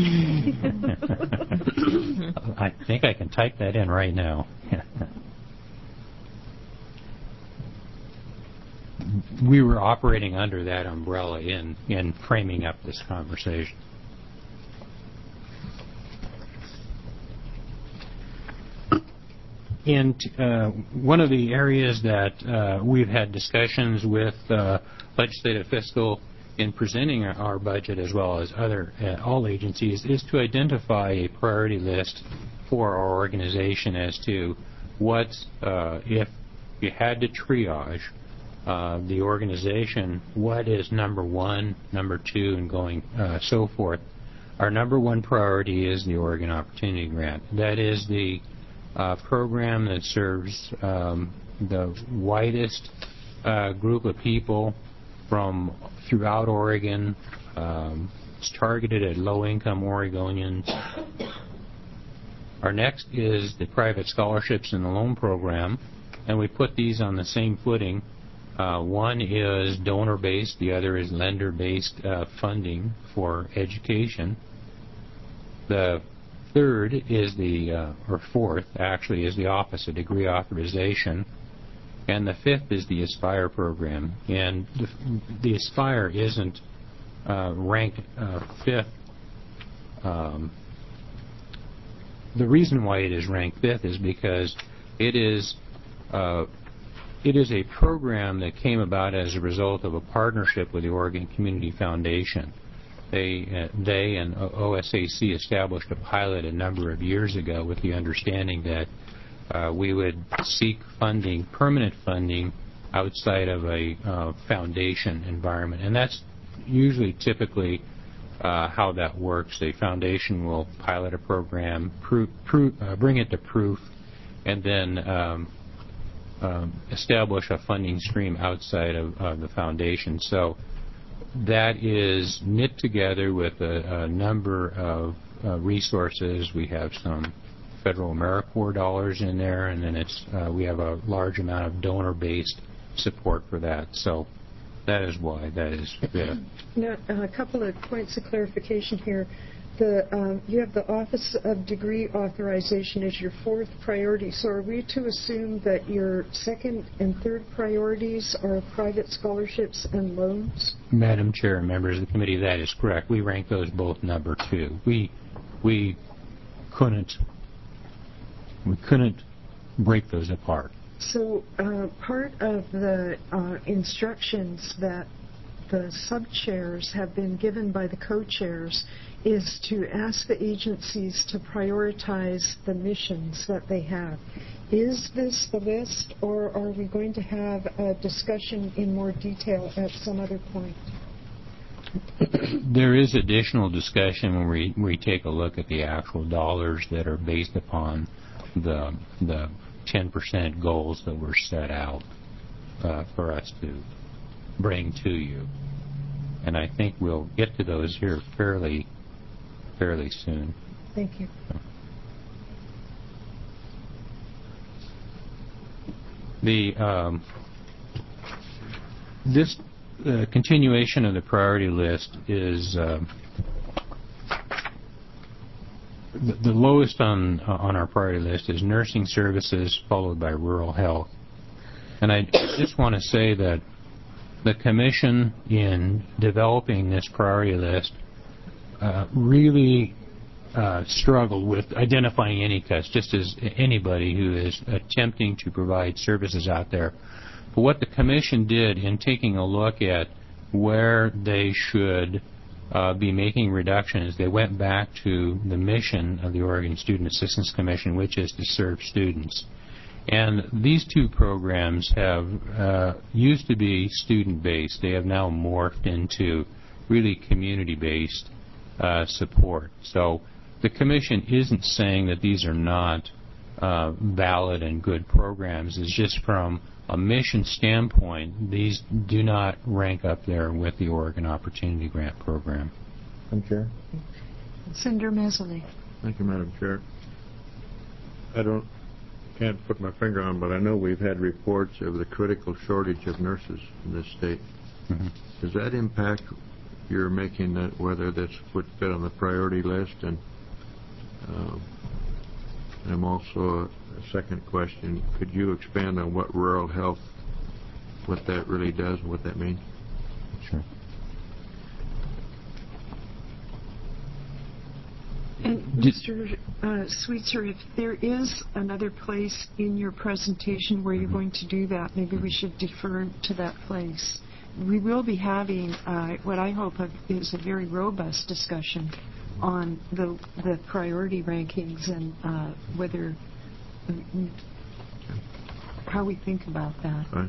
I think I can type that in right now. We were operating under that umbrella in, in framing up this conversation. And uh, one of the areas that uh, we've had discussions with uh, legislative fiscal in presenting our budget, as well as other uh, all agencies, is to identify a priority list for our organization as to what, uh, if you had to triage uh, the organization, what is number one, number two, and going uh, so forth. Our number one priority is the Oregon Opportunity Grant. That is the uh, program that serves um, the widest uh, group of people from throughout Oregon. Um, it's targeted at low-income Oregonians. Our next is the private scholarships and the loan program, and we put these on the same footing. Uh, one is donor-based, the other is lender-based uh, funding for education. The third is the, uh, or fourth, actually, is the Office of Degree Authorization. And the fifth is the Aspire program. And the, the Aspire isn't uh, ranked uh, fifth. Um, the reason why it is ranked fifth is because it is uh, it is a program that came about as a result of a partnership with the Oregon Community Foundation. They, uh, they and O S A C established a pilot a number of years ago with the understanding that Uh, we would seek funding, permanent funding, outside of a uh, foundation environment. And that's usually typically uh, how that works. The foundation will pilot a program, prove, prove, uh, bring it to proof, and then um, um, establish a funding stream outside of uh, the foundation. So that is knit together with a, a number of uh, resources. We have some federal AmeriCorps dollars in there, and then it's uh, we have a large amount of donor-based support for that. So that is why that is fifth. Now, a couple of points of clarification here. The um, you have the Office of Degree Authorization as your fourth priority. So are we to assume that your second and third priorities are private scholarships and loans? Madam Chair and members of the committee, that is correct. We rank those both number two. We we couldn't. We couldn't break those apart. So uh, part of the uh, instructions that the sub-chairs have been given by the co-chairs is to ask the agencies to prioritize the missions that they have. Is this the list, or are we going to have a discussion in more detail at some other point? There is additional discussion when we, we take a look at the actual dollars that are based upon the the ten percent goals that were set out uh, for us to bring to you. And I think we'll get to those here fairly fairly soon. Thank you. The um, this uh, continuation of the priority list is uh, the, the lowest on uh, on our priority list is nursing services, followed by rural health. And I just want to say that the Commission, in developing this priority list, uh, really uh, struggled with identifying any cuts, just as anybody who is attempting to provide services out there. But what the Commission did in taking a look at where they should uh, be making reductions, they went back to the mission of the Oregon Student Assistance Commission, which is to serve students. And these two programs have uh, used to be student-based. They have now morphed into really community-based uh, support. So the Commission isn't saying that these are not uh, valid and good programs. It's just from a mission standpoint, these do not rank up there with the Oregon Opportunity Grant Program. Madam Chair. Senator Messerly. Thank you, Madam Chair. I don't can't put my finger on, but I know we've had reports of the critical shortage of nurses in this state. Mm-hmm. Does that impact your making that, whether this would fit on the priority list? And um, I'm also a, a second question. Could you expand on what rural health, what that really does, and what that means? Sure. And Mister Uh, Sweetser, if there is another place in your presentation where you're going to do that, maybe we should defer to that place. We will be having uh, what I hope of is a very robust discussion on the the priority rankings and uh, whether uh, how we think about that. Fine.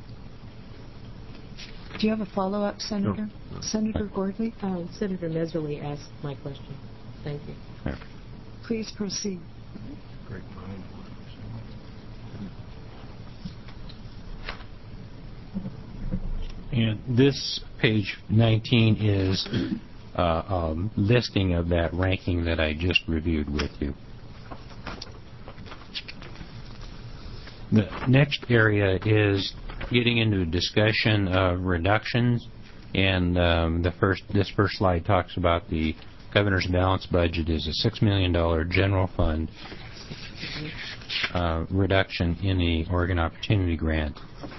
Do you have a follow-up, Senator? No, no. Senator Gordley? Uh, Senator Messerly asked my question. Thank you. Yeah. Please proceed. Great mind. And this page nineteen is uh, a listing of that ranking that I just reviewed with you. The next area is getting into a discussion of reductions, and um, the first this first slide talks about the Governor's balanced budget is a six million dollars general fund uh, reduction in the Oregon Opportunity Grant.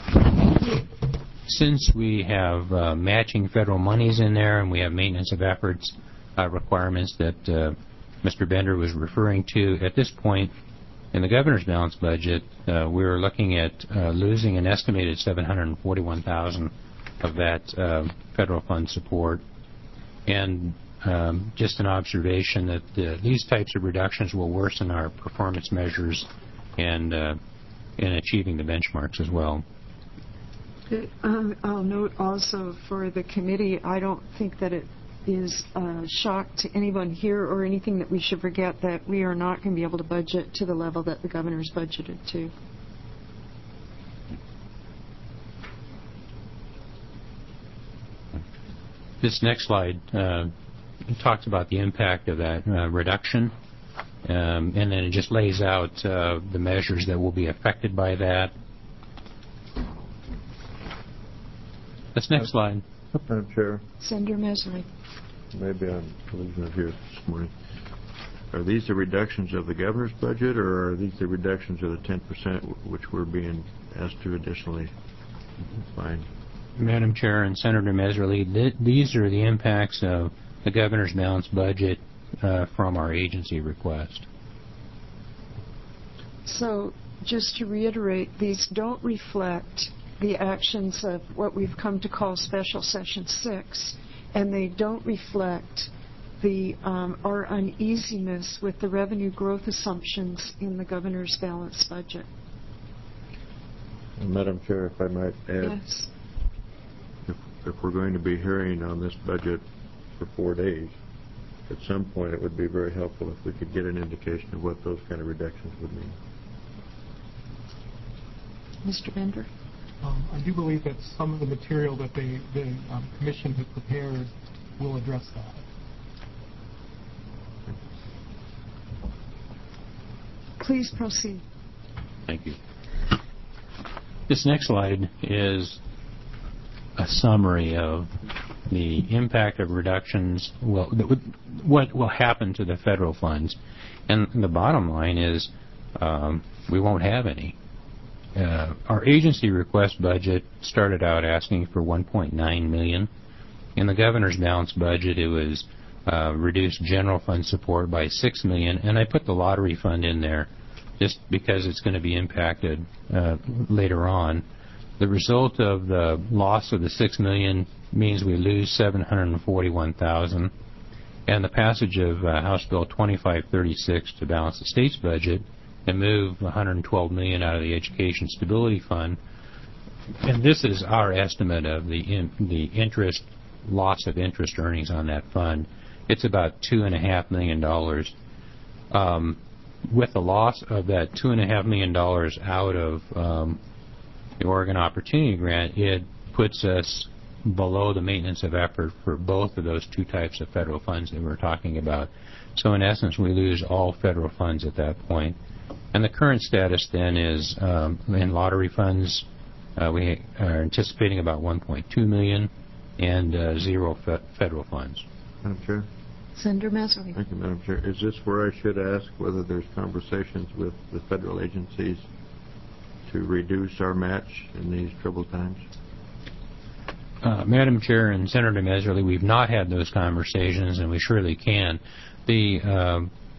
Since we have uh, matching federal monies in there and we have maintenance of efforts uh, requirements that uh, Mister Bender was referring to, at this point in the Governor's balanced budget, uh, we're looking at uh, losing an estimated seven hundred forty-one thousand dollars of that uh, federal fund support. And Um, just an observation that uh, these types of reductions will worsen our performance measures and uh, in achieving the benchmarks as well. Um, I'll note also for the committee, I don't think that it is a shock to anyone here or anything that we should forget that we are not going to be able to budget to the level that the governor's budgeted to. This next slide uh, talks about the impact of that uh, reduction, um, and then it just lays out uh, the measures that will be affected by that. This next slide. Madam Chair. Senator Messerly. Maybe I'm losing it here this morning. Are these the reductions of the governor's budget, or are these the reductions of the ten percent which we're being asked to additionally find? Madam Chair and Senator Messerly, th these are the impacts of the governor's balanced budget uh, from our agency request. So, just to reiterate, these don't reflect the actions of what we've come to call Special Session six, and they don't reflect the um, our uneasiness with the revenue growth assumptions in the governor's balanced budget. Madam Chair, if I might add, Yes. if, if we're going to be hearing on this budget for four days, at some point it would be very helpful if we could get an indication of what those kind of reductions would mean. Mister Bender? Um, I do believe that some of the material that they, the um, commission has prepared will address that. Please proceed. Thank you. This next slide is a summary of the impact of reductions, well, what will happen to the federal funds. And the bottom line is um, we won't have any. Uh, our agency request budget started out asking for one point nine million dollars. In the governor's balanced budget, it was uh, reduced general fund support by six million dollars, and I put the lottery fund in there just because it's going to be impacted uh, later on. The result of the loss of the six million dollars means we lose seven hundred forty-one thousand dollars, and the passage of uh, House Bill twenty-five thirty-six to balance the state's budget and move one hundred twelve million dollars out of the Education Stability Fund. And this is our estimate of the in, the interest loss of interest earnings on that fund. It's about two and a half million dollars. Um, with the loss of that two and a half million dollars out of um, the Oregon Opportunity Grant, it puts us below the maintenance of effort for both of those two types of federal funds that we're talking about. So in essence, we lose all federal funds at that point. And the current status then is um, in lottery funds, uh, we are anticipating about one point two million dollars and uh, zero fe federal funds. Madam Chair? Senator Messerly. Thank you, Madam Chair. Is this where I should ask whether there's conversations with the federal agencies to reduce our match in these troubled times? Uh, Madam Chair and Senator Messerly, we've not had those conversations, and we surely can. The uh,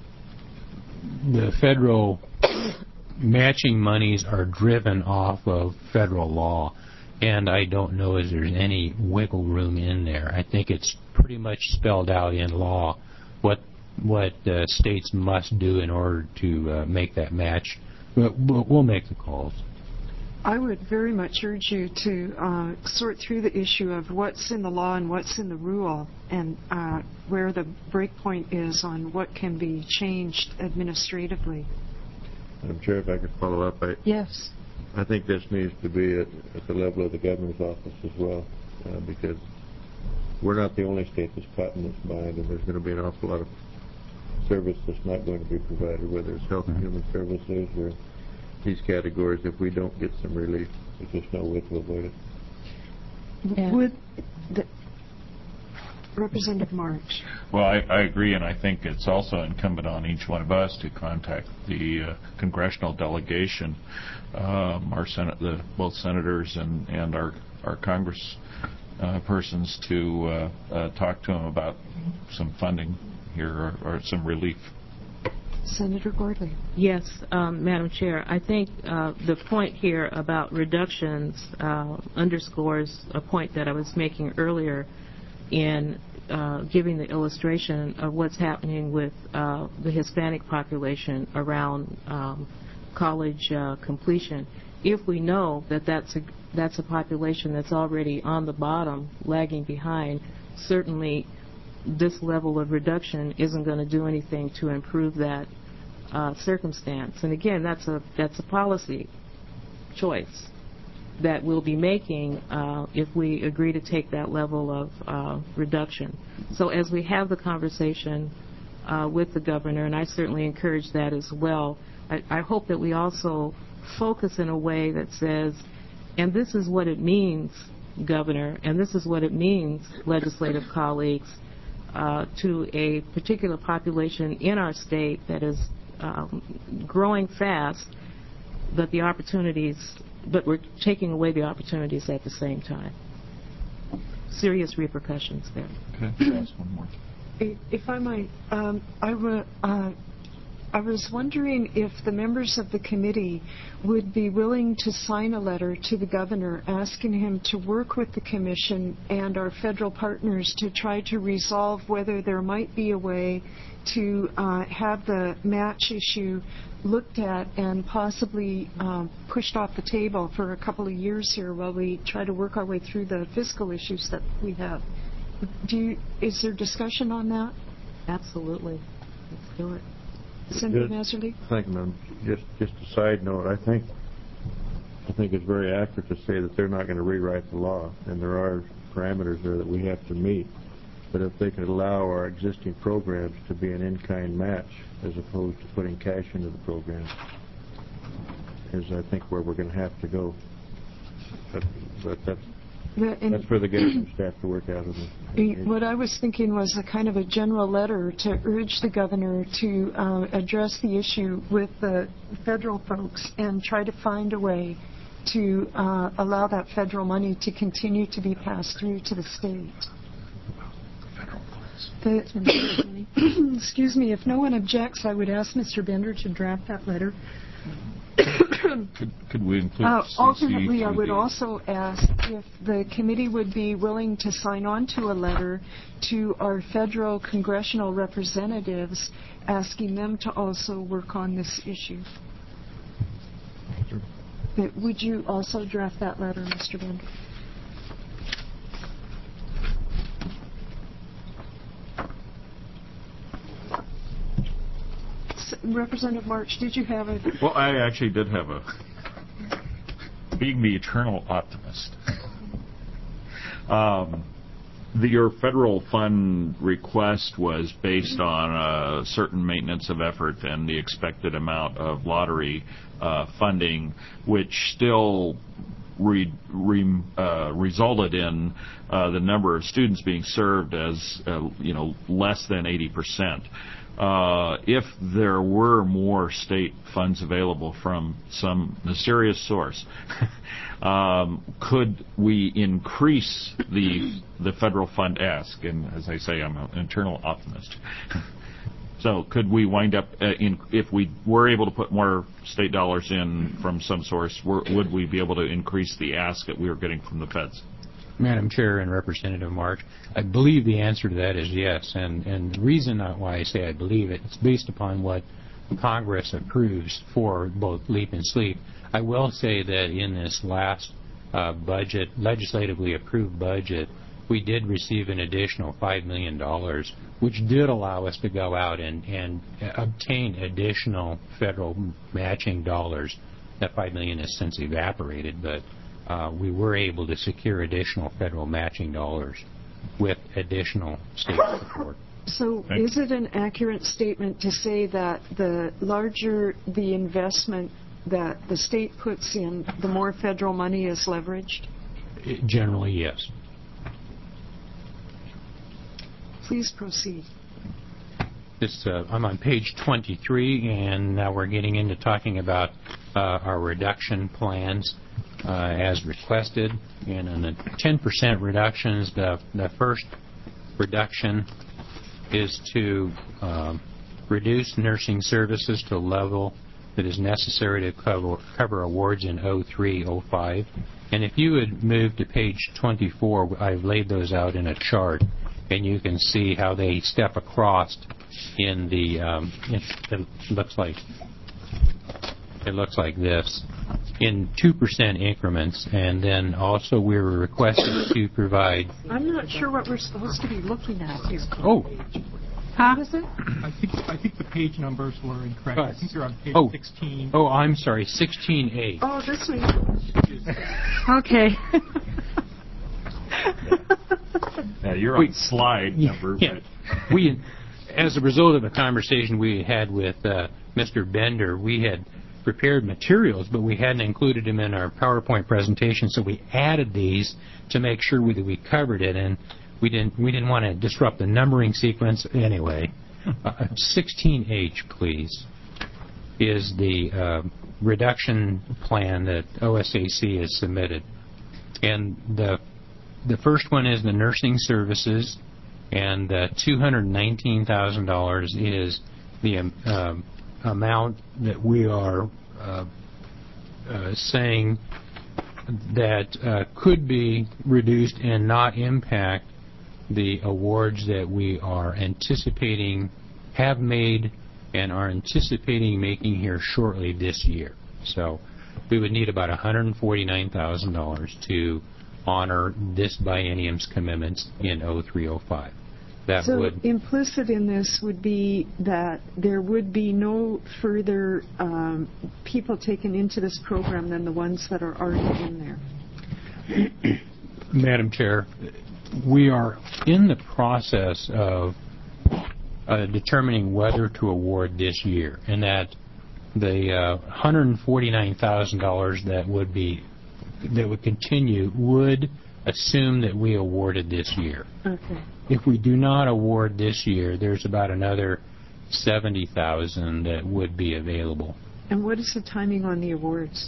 the federal matching monies are driven off of federal law, and I don't know if there's any wiggle room in there. I think it's pretty much spelled out in law what what uh, states must do in order to uh, make that match. But we'll, we'll make the calls. I would very much urge you to uh, sort through the issue of what's in the law and what's in the rule, and uh, where the breakpoint is on what can be changed administratively. Madam Chair, if I could follow up. I, yes. I think this needs to be at, at the level of the governor's office as well, uh, because we're not the only state that's caught in this bind, and there's going to be an awful lot of service that's not going to be provided, whether it's health and human services or these categories. If we don't get some relief, there's just no way to avoid it. Yeah. Would the, Representative March? Well, I, I agree, and I think it's also incumbent on each one of us to contact the uh, congressional delegation, um, our Senate, the both senators and and our our Congress uh, persons to uh, uh, talk to them about some funding here or, or some relief. Senator Gordley. Yes, um, Madam Chair. I think uh, the point here about reductions uh, underscores a point that I was making earlier in uh, giving the illustration of what's happening with uh, the Hispanic population around um, college uh, completion. If we know that that's a, that's a population that's already on the bottom, lagging behind, certainly this level of reduction isn't going to do anything to improve that uh, circumstance. And again, that's a that's a policy choice that we'll be making uh, if we agree to take that level of uh, reduction. So as we have the conversation uh, with the governor, and I certainly encourage that as well, I, I hope that we also focus in a way that says, and this is what it means, Governor, and this is what it means, legislative colleagues, Uh, to a particular population in our state that is um, growing fast, but the opportunities, but we're taking away the opportunities at the same time. Serious repercussions there. Okay, ask one more. If I might, um, I, w uh, I was wondering if the members of the committee would be willing to sign a letter to the governor asking him to work with the commission and our federal partners to try to resolve whether there might be a way to uh, have the match issue looked at and possibly um, pushed off the table for a couple of years here while we try to work our way through the fiscal issues that we have. Do you, is there discussion on that? Absolutely. Let's do it. Senator Messerly? Thank you, ma'am. Just, just a side note, I think, I think it's very accurate to say that they're not going to rewrite the law, and there are parameters there that we have to meet. But if they could allow our existing programs to be an in-kind match as opposed to putting cash into the program, is I think where we're going to have to go. But, but that's The- and That's for the government staff to work out of this. What I was thinking was a kind of a general letter to urge the governor to uh, address the issue with the federal folks and try to find a way to uh, allow that federal money to continue to be passed through to the state. The, excuse me, if no one objects, I would ask Mister Bender to draft that letter. could, could we include Uh, C C alternately, I to would the- also ask if the committee would be willing to sign on to a letter to our federal congressional representatives asking them to also work on this issue. But would you also draft that letter, Mister Bender? S- Representative March, did you have a... Well, I actually did have a... Being the eternal optimist. um, the, your federal fund request was based on a certain maintenance of effort and the expected amount of lottery uh, funding, which still re, re, uh, resulted in uh, the number of students being served as uh, you know less than eighty percent. Uh, if there were more state funds available from some mysterious source, um, could we increase the the federal fund ask? And as I say, I'm an internal optimist. So could we wind up, uh, in, if we were able to put more state dollars in from some source, were, would we be able to increase the ask that we were getting from the feds? Madam Chair and Representative March, I believe the answer to that is yes, and, and the reason why I say I believe it, it's based upon what Congress approves for both LEAP and SLEEP. I will say that in this last uh, budget, legislatively approved budget, we did receive an additional five million dollars, which did allow us to go out and, and obtain additional federal matching dollars. That five million dollars has since evaporated, but Uh, we were able to secure additional federal matching dollars with additional state support. So is it an accurate statement to say that the larger the investment that the state puts in, the more federal money is leveraged? It, generally, yes. Please proceed. This, uh, I'm on page twenty-three, and now we're getting into talking about uh, our reduction plans. Uh, as requested, and on the ten percent reductions, the, the first reduction is to uh, reduce nursing services to a level that is necessary to cover, cover awards in oh three oh five. And if you would move to page twenty-four, I've laid those out in a chart, and you can see how they step across in the, um, it, it looks like, it looks like this, in two percent increments, and then also we were requested to provide... I'm not sure what we're supposed to be looking at here. Oh. Huh? What is it? I think I think the page numbers were incorrect. I think you're on page oh. sixteen. Oh, I'm sorry, sixteen A. Oh, this way. Okay. Yeah, you're we, on slide number. Yeah. we, as a result of a conversation we had with uh, Mister Bender, we had prepared materials, but we hadn't included them in our PowerPoint presentation, so we added these to make sure we, that we covered it, and we didn't we didn't want to disrupt the numbering sequence anyway. Uh, sixteen H, please, is the uh, reduction plan that O S A C has submitted, and the the first one is the nursing services, and uh, two hundred nineteen thousand dollars is the um, um, amount that we are uh, uh, saying that uh, could be reduced and not impact the awards that we are anticipating, have made, and are anticipating making here shortly this year. So we would need about one hundred forty-nine thousand dollars to honor this biennium's commitments in oh three oh five. That so would implicit in this would be that there would be no further um, people taken into this program than the ones that are already in there. Madam Chair, we are in the process of uh, determining whether to award this year, and that the uh, one hundred forty-nine thousand dollars that would be that would continue would assume that we awarded this year. Okay. If we do not award this year, there's about another seventy thousand that would be available. And what is the timing on the awards?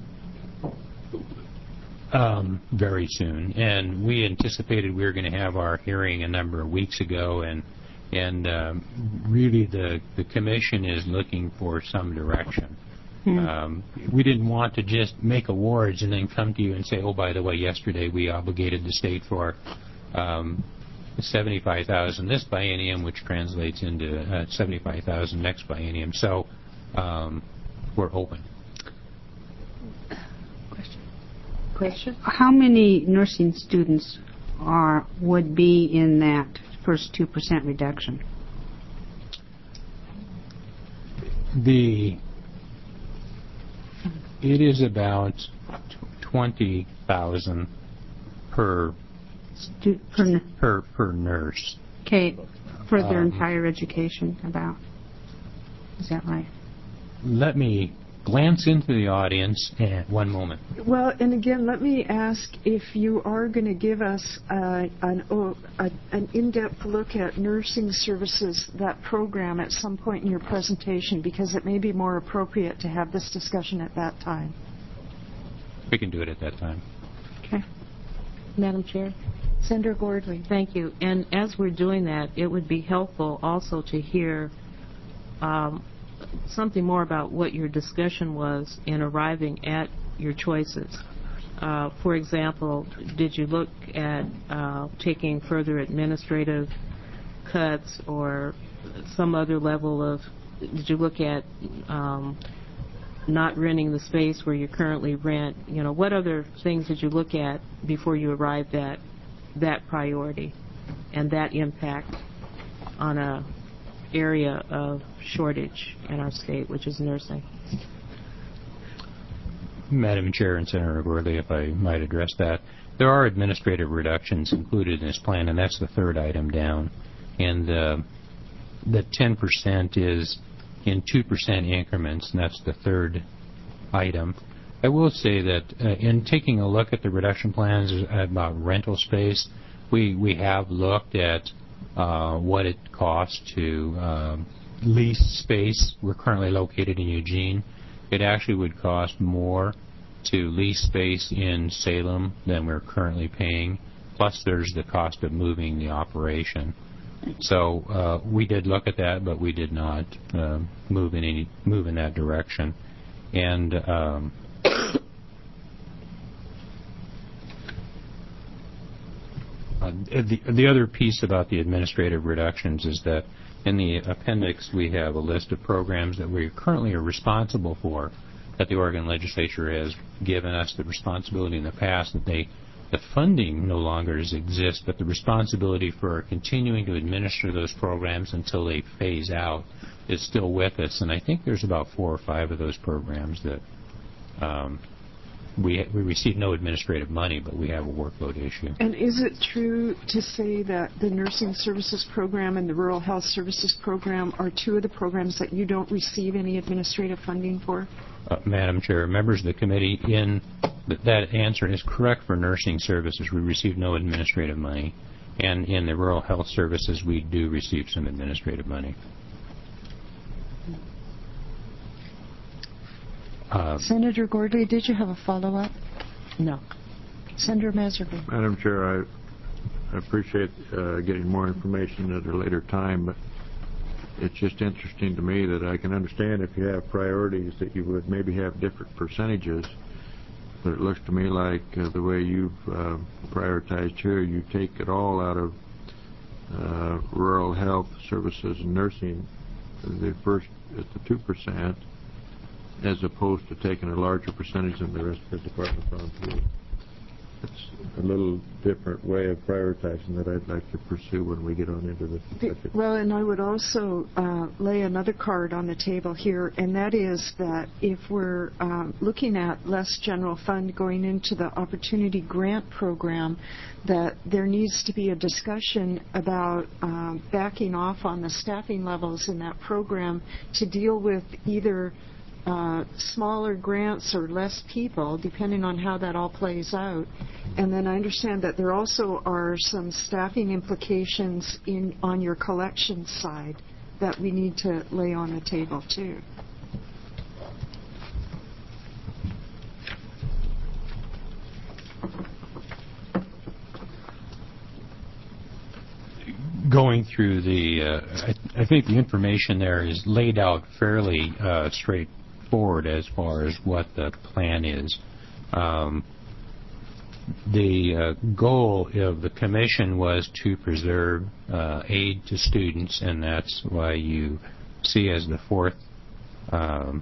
Um, very soon. And we anticipated we were going to have our hearing a number of weeks ago, and and um, really the, the commission is looking for some direction. Hmm. Um, we didn't want to just make awards and then come to you and say, oh, by the way, yesterday we obligated the state for um, seventy-five thousand this biennium, which translates into uh, seventy-five thousand next biennium. So um, we're open. Question. Question? How many nursing students are would be in that first two percent reduction? The it is about twenty thousand per Stu- per, per per nurse. Okay, for their Um, entire education, about. Is that right? Let me glance into the audience. And one moment. Well, and again, let me ask if you are going to give us uh, an, oh, a, an in-depth look at nursing services, that program, at some point in your presentation, because it may be more appropriate to have this discussion at that time. We can do it at that time. Okay. Madam Chair? Senator Gordley. Thank you. And as we're doing that, it would be helpful also to hear um, something more about what your discussion was in arriving at your choices. Uh, for example, did you look at uh, taking further administrative cuts or some other level of, did you look at um, not renting the space where you currently rent? You know, what other things did you look at before you arrived at that priority and that impact on a area of shortage in our state, which is nursing? Madam Chair and Senator Gordley, if I might address that, there are administrative reductions included in this plan, and that's the third item down. And uh, the ten percent is in two percent increments, and that's the third item. I will say that uh, in taking a look at the reduction plans about rental space, we, we have looked at uh, what it costs to uh, lease space. We're currently located in Eugene. It actually would cost more to lease space in Salem than we're currently paying. Plus, there's the cost of moving the operation. So uh, we did look at that, but we did not uh, move in any move in that direction. And um, uh, the the other piece about the administrative reductions is that in the appendix we have a list of programs that we currently are responsible for, that the Oregon legislature has given us the responsibility in the past that they the funding no longer exists, but the responsibility for continuing to administer those programs until they phase out is still with us. And I think there's about four or five of those programs that um, we we receive no administrative money, but we have a workload issue. And is it true to say that the nursing services program and the rural health services program are two of the programs that you don't receive any administrative funding for? Uh, Madam Chair, members of the committee, in th- that answer is correct for nursing services. We receive no administrative money. And in the rural health services, we do receive some administrative money. Uh, Senator Gordley, did you have a follow-up? No. Senator Maserly. Madam Chair, I, I appreciate uh, getting more information at a later time, but it's just interesting to me that I can understand if you have priorities that you would maybe have different percentages, but it looks to me like uh, the way you've uh, prioritized here, you take it all out of uh, rural health services and nursing, the first at the two percent, as opposed to taking a larger percentage than the rest of the department on through. It's a little different way of prioritizing that I'd like to pursue when we get on into the budget. Well, and I would also uh, lay another card on the table here, and that is that if we're uh, looking at less general fund going into the Opportunity Grant Program, that there needs to be a discussion about um, backing off on the staffing levels in that program to deal with either Uh, smaller grants or less people, depending on how that all plays out, And then I understand that there also are some staffing implications in on your collections side that we need to lay on the table, too. Going through the, uh, I, I think the information there is laid out fairly uh, straightforward as far as what the plan is. Um, the uh, goal of the commission was to preserve uh, aid to students, and that's why you see as the fourth um,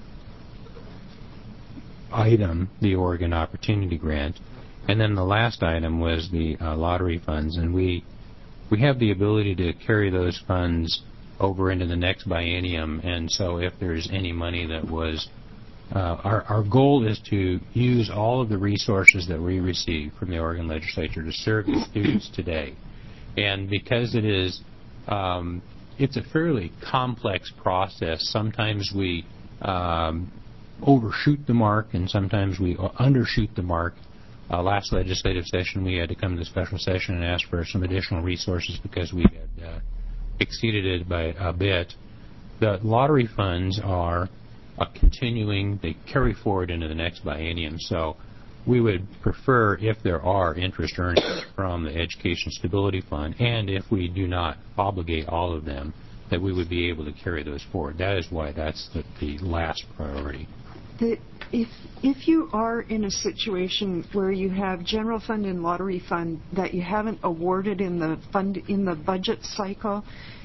item the Oregon Opportunity Grant. And then the last item was the uh, lottery funds, and we We have the ability to carry those funds over into the next biennium, and so if there's any money that was, uh, our, our goal is to use all of the resources that we receive from the Oregon Legislature to serve the students today. And because it is, um, it's a fairly complex process. Sometimes we um, overshoot the mark, and sometimes we undershoot the mark. Uh, last legislative session, we had to come to the special session and ask for some additional resources because we had uh, exceeded it by a bit. The lottery funds are a continuing, they carry forward into the next biennium. So we would prefer, if there are interest earnings from the Education Stability Fund, and if we do not obligate all of them, that we would be able to carry those forward. That is why that's the, the last priority. The, if if you are in a situation where you have general fund and lottery fund that you haven't awarded in the fund in the budget cycle,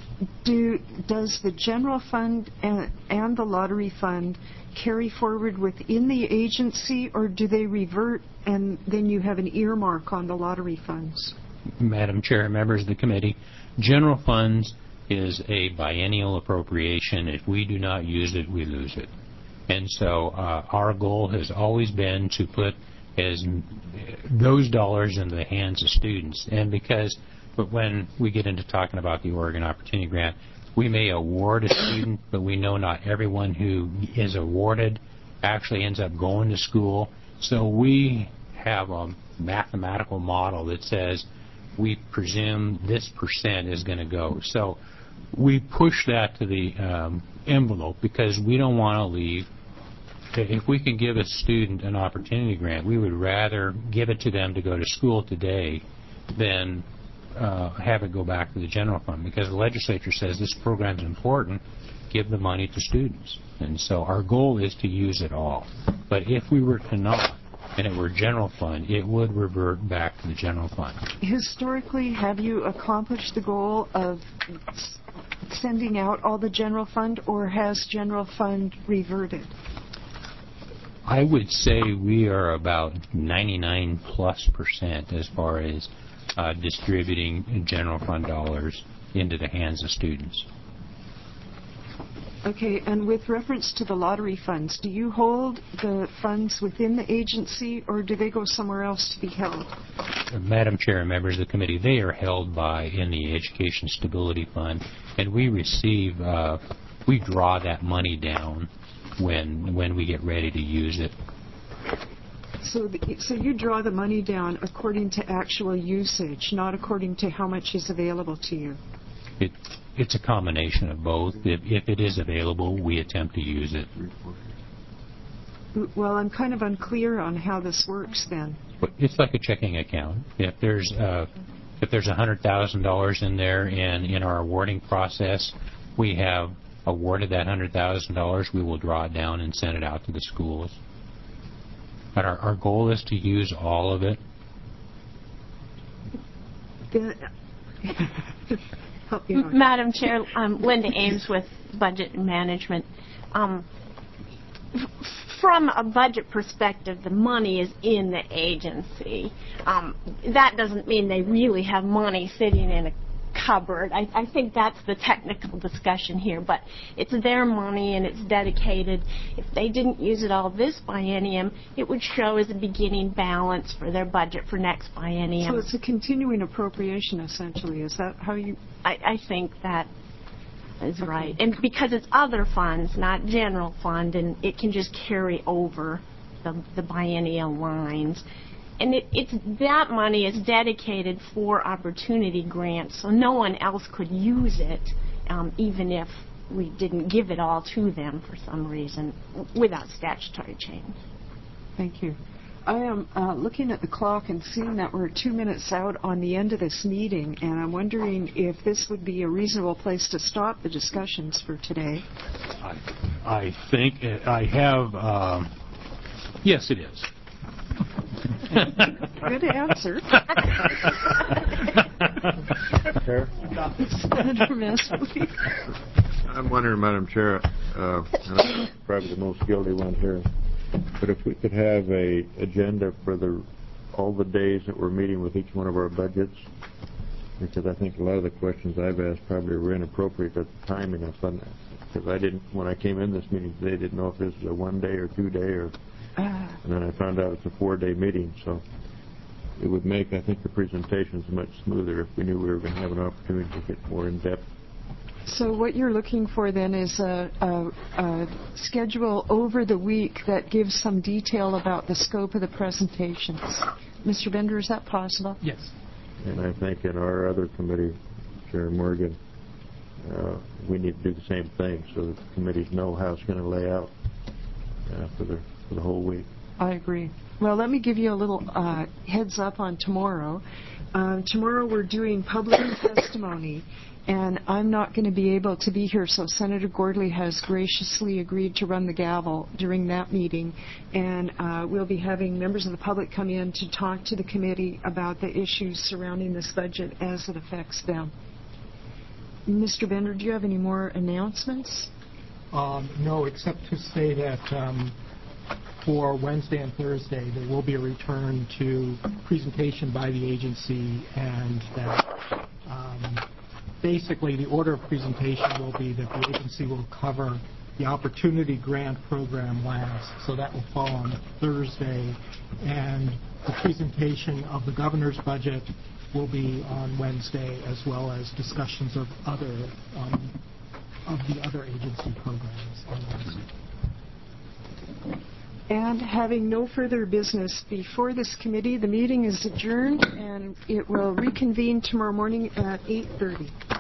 do does the general fund and, and the lottery fund carry forward within the agency, or do they revert and then you have an earmark on the lottery funds? Madam Chair, members of the committee, general funds is a biennial appropriation. If we do not use it, we lose it. And so uh, our goal has always been to put as those dollars into the hands of students. And because, but when we get into talking about the Oregon Opportunity Grant, we may award a student, but we know not everyone who is awarded actually ends up going to school. So we have a mathematical model that says we presume this percent is going to go. So we push that to the um, envelope because we don't want to leave. If we can give a student an opportunity grant, we would rather give it to them to go to school today than uh, have it go back to the general fund, because the legislature says this program is important, give the money to students. And so our goal is to use it all. But if we were to not, and it were general fund, it would revert back to the general fund. Historically, have you accomplished the goal of sending out all the general fund, or has general fund reverted? I would say we are about ninety-nine plus percent as far as uh, distributing general fund dollars into the hands of students. Okay, and with reference to the lottery funds, do you hold the funds within the agency, or do they go somewhere else to be held? Uh, Madam Chair and members of the committee, they are held by in the Education Stability Fund, and we receive, uh, we draw that money down when when we get ready to use it. So, the, so you draw the money down according to actual usage, not according to how much is available to you? It, it's a combination of both. If, if it is available, we attempt to use it. Well, I'm kind of unclear on how this works then. But it's like a checking account. If there's uh, if there's one hundred thousand dollars in there, and in our awarding process, we have awarded that one hundred thousand dollars, we will draw it down and send it out to the schools. But our, our goal is to use all of it. Help me out. Madam Chair, um, Linda Ames with Budget and Management. Um, f- from a budget perspective, the money is in the agency. Um, that doesn't mean they really have money sitting in a cupboard. I, I think that's the technical discussion here, but it's their money and it's dedicated. If they didn't use it all this biennium, it would show as a beginning balance for their budget for next biennium. So it's a continuing appropriation, essentially. Is that how you... I, I think that is okay. Right. And because it's other funds, not general fund, and it can just carry over the, the biennial lines. and it, it's that money is dedicated for opportunity grants, so no one else could use it, um, even if we didn't give it all to them for some reason, without statutory change. Thank you. I am uh, looking at the clock and seeing that we're two minutes out on the end of this meeting, and I'm wondering if this would be a reasonable place to stop the discussions for today. I, I think it, I have, um, yes, it is. Good answer. Chair? Senator Messerly. I'm wondering, Madam Chair, uh, and I'm probably the most guilty one here, but if we could have a agenda for the all the days that we're meeting with each one of our budgets, because I think a lot of the questions I've asked probably were inappropriate at the timing of fun, because I didn't, when I came in this meeting today, didn't know if this was a one day or two day, or, and then I found out it's a four day meeting, so it would make, I think, the presentations much smoother if we knew we were going to have an opportunity to get more in depth. So what you're looking for then is a, a, a schedule over the week that gives some detail about the scope of the presentations. Mister Bender, is that possible? Yes. And I think in our other committee, Chair Morgan, uh, we need to do the same thing so that the committees know how it's going to lay out uh, for the for the whole week. I agree. Well, let me give you a little uh, heads up on tomorrow. Um, tomorrow we're doing public testimony, and I'm not going to be able to be here, so Senator Gordley has graciously agreed to run the gavel during that meeting, and uh, we'll be having members of the public come in to talk to the committee about the issues surrounding this budget as it affects them. Mister Bender, do you have any more announcements? Um, no, except to say that um, for Wednesday and Thursday, there will be a return to presentation by the agency, and that um, basically the order of presentation will be that the agency will cover the Opportunity Grant Program last, so that will fall on Thursday, and the presentation of the governor's budget will be on Wednesday, as well as discussions of other um, of the other agency programs on Wednesday. And having no further business before this committee, the meeting is adjourned, and it will reconvene tomorrow morning at eight thirty.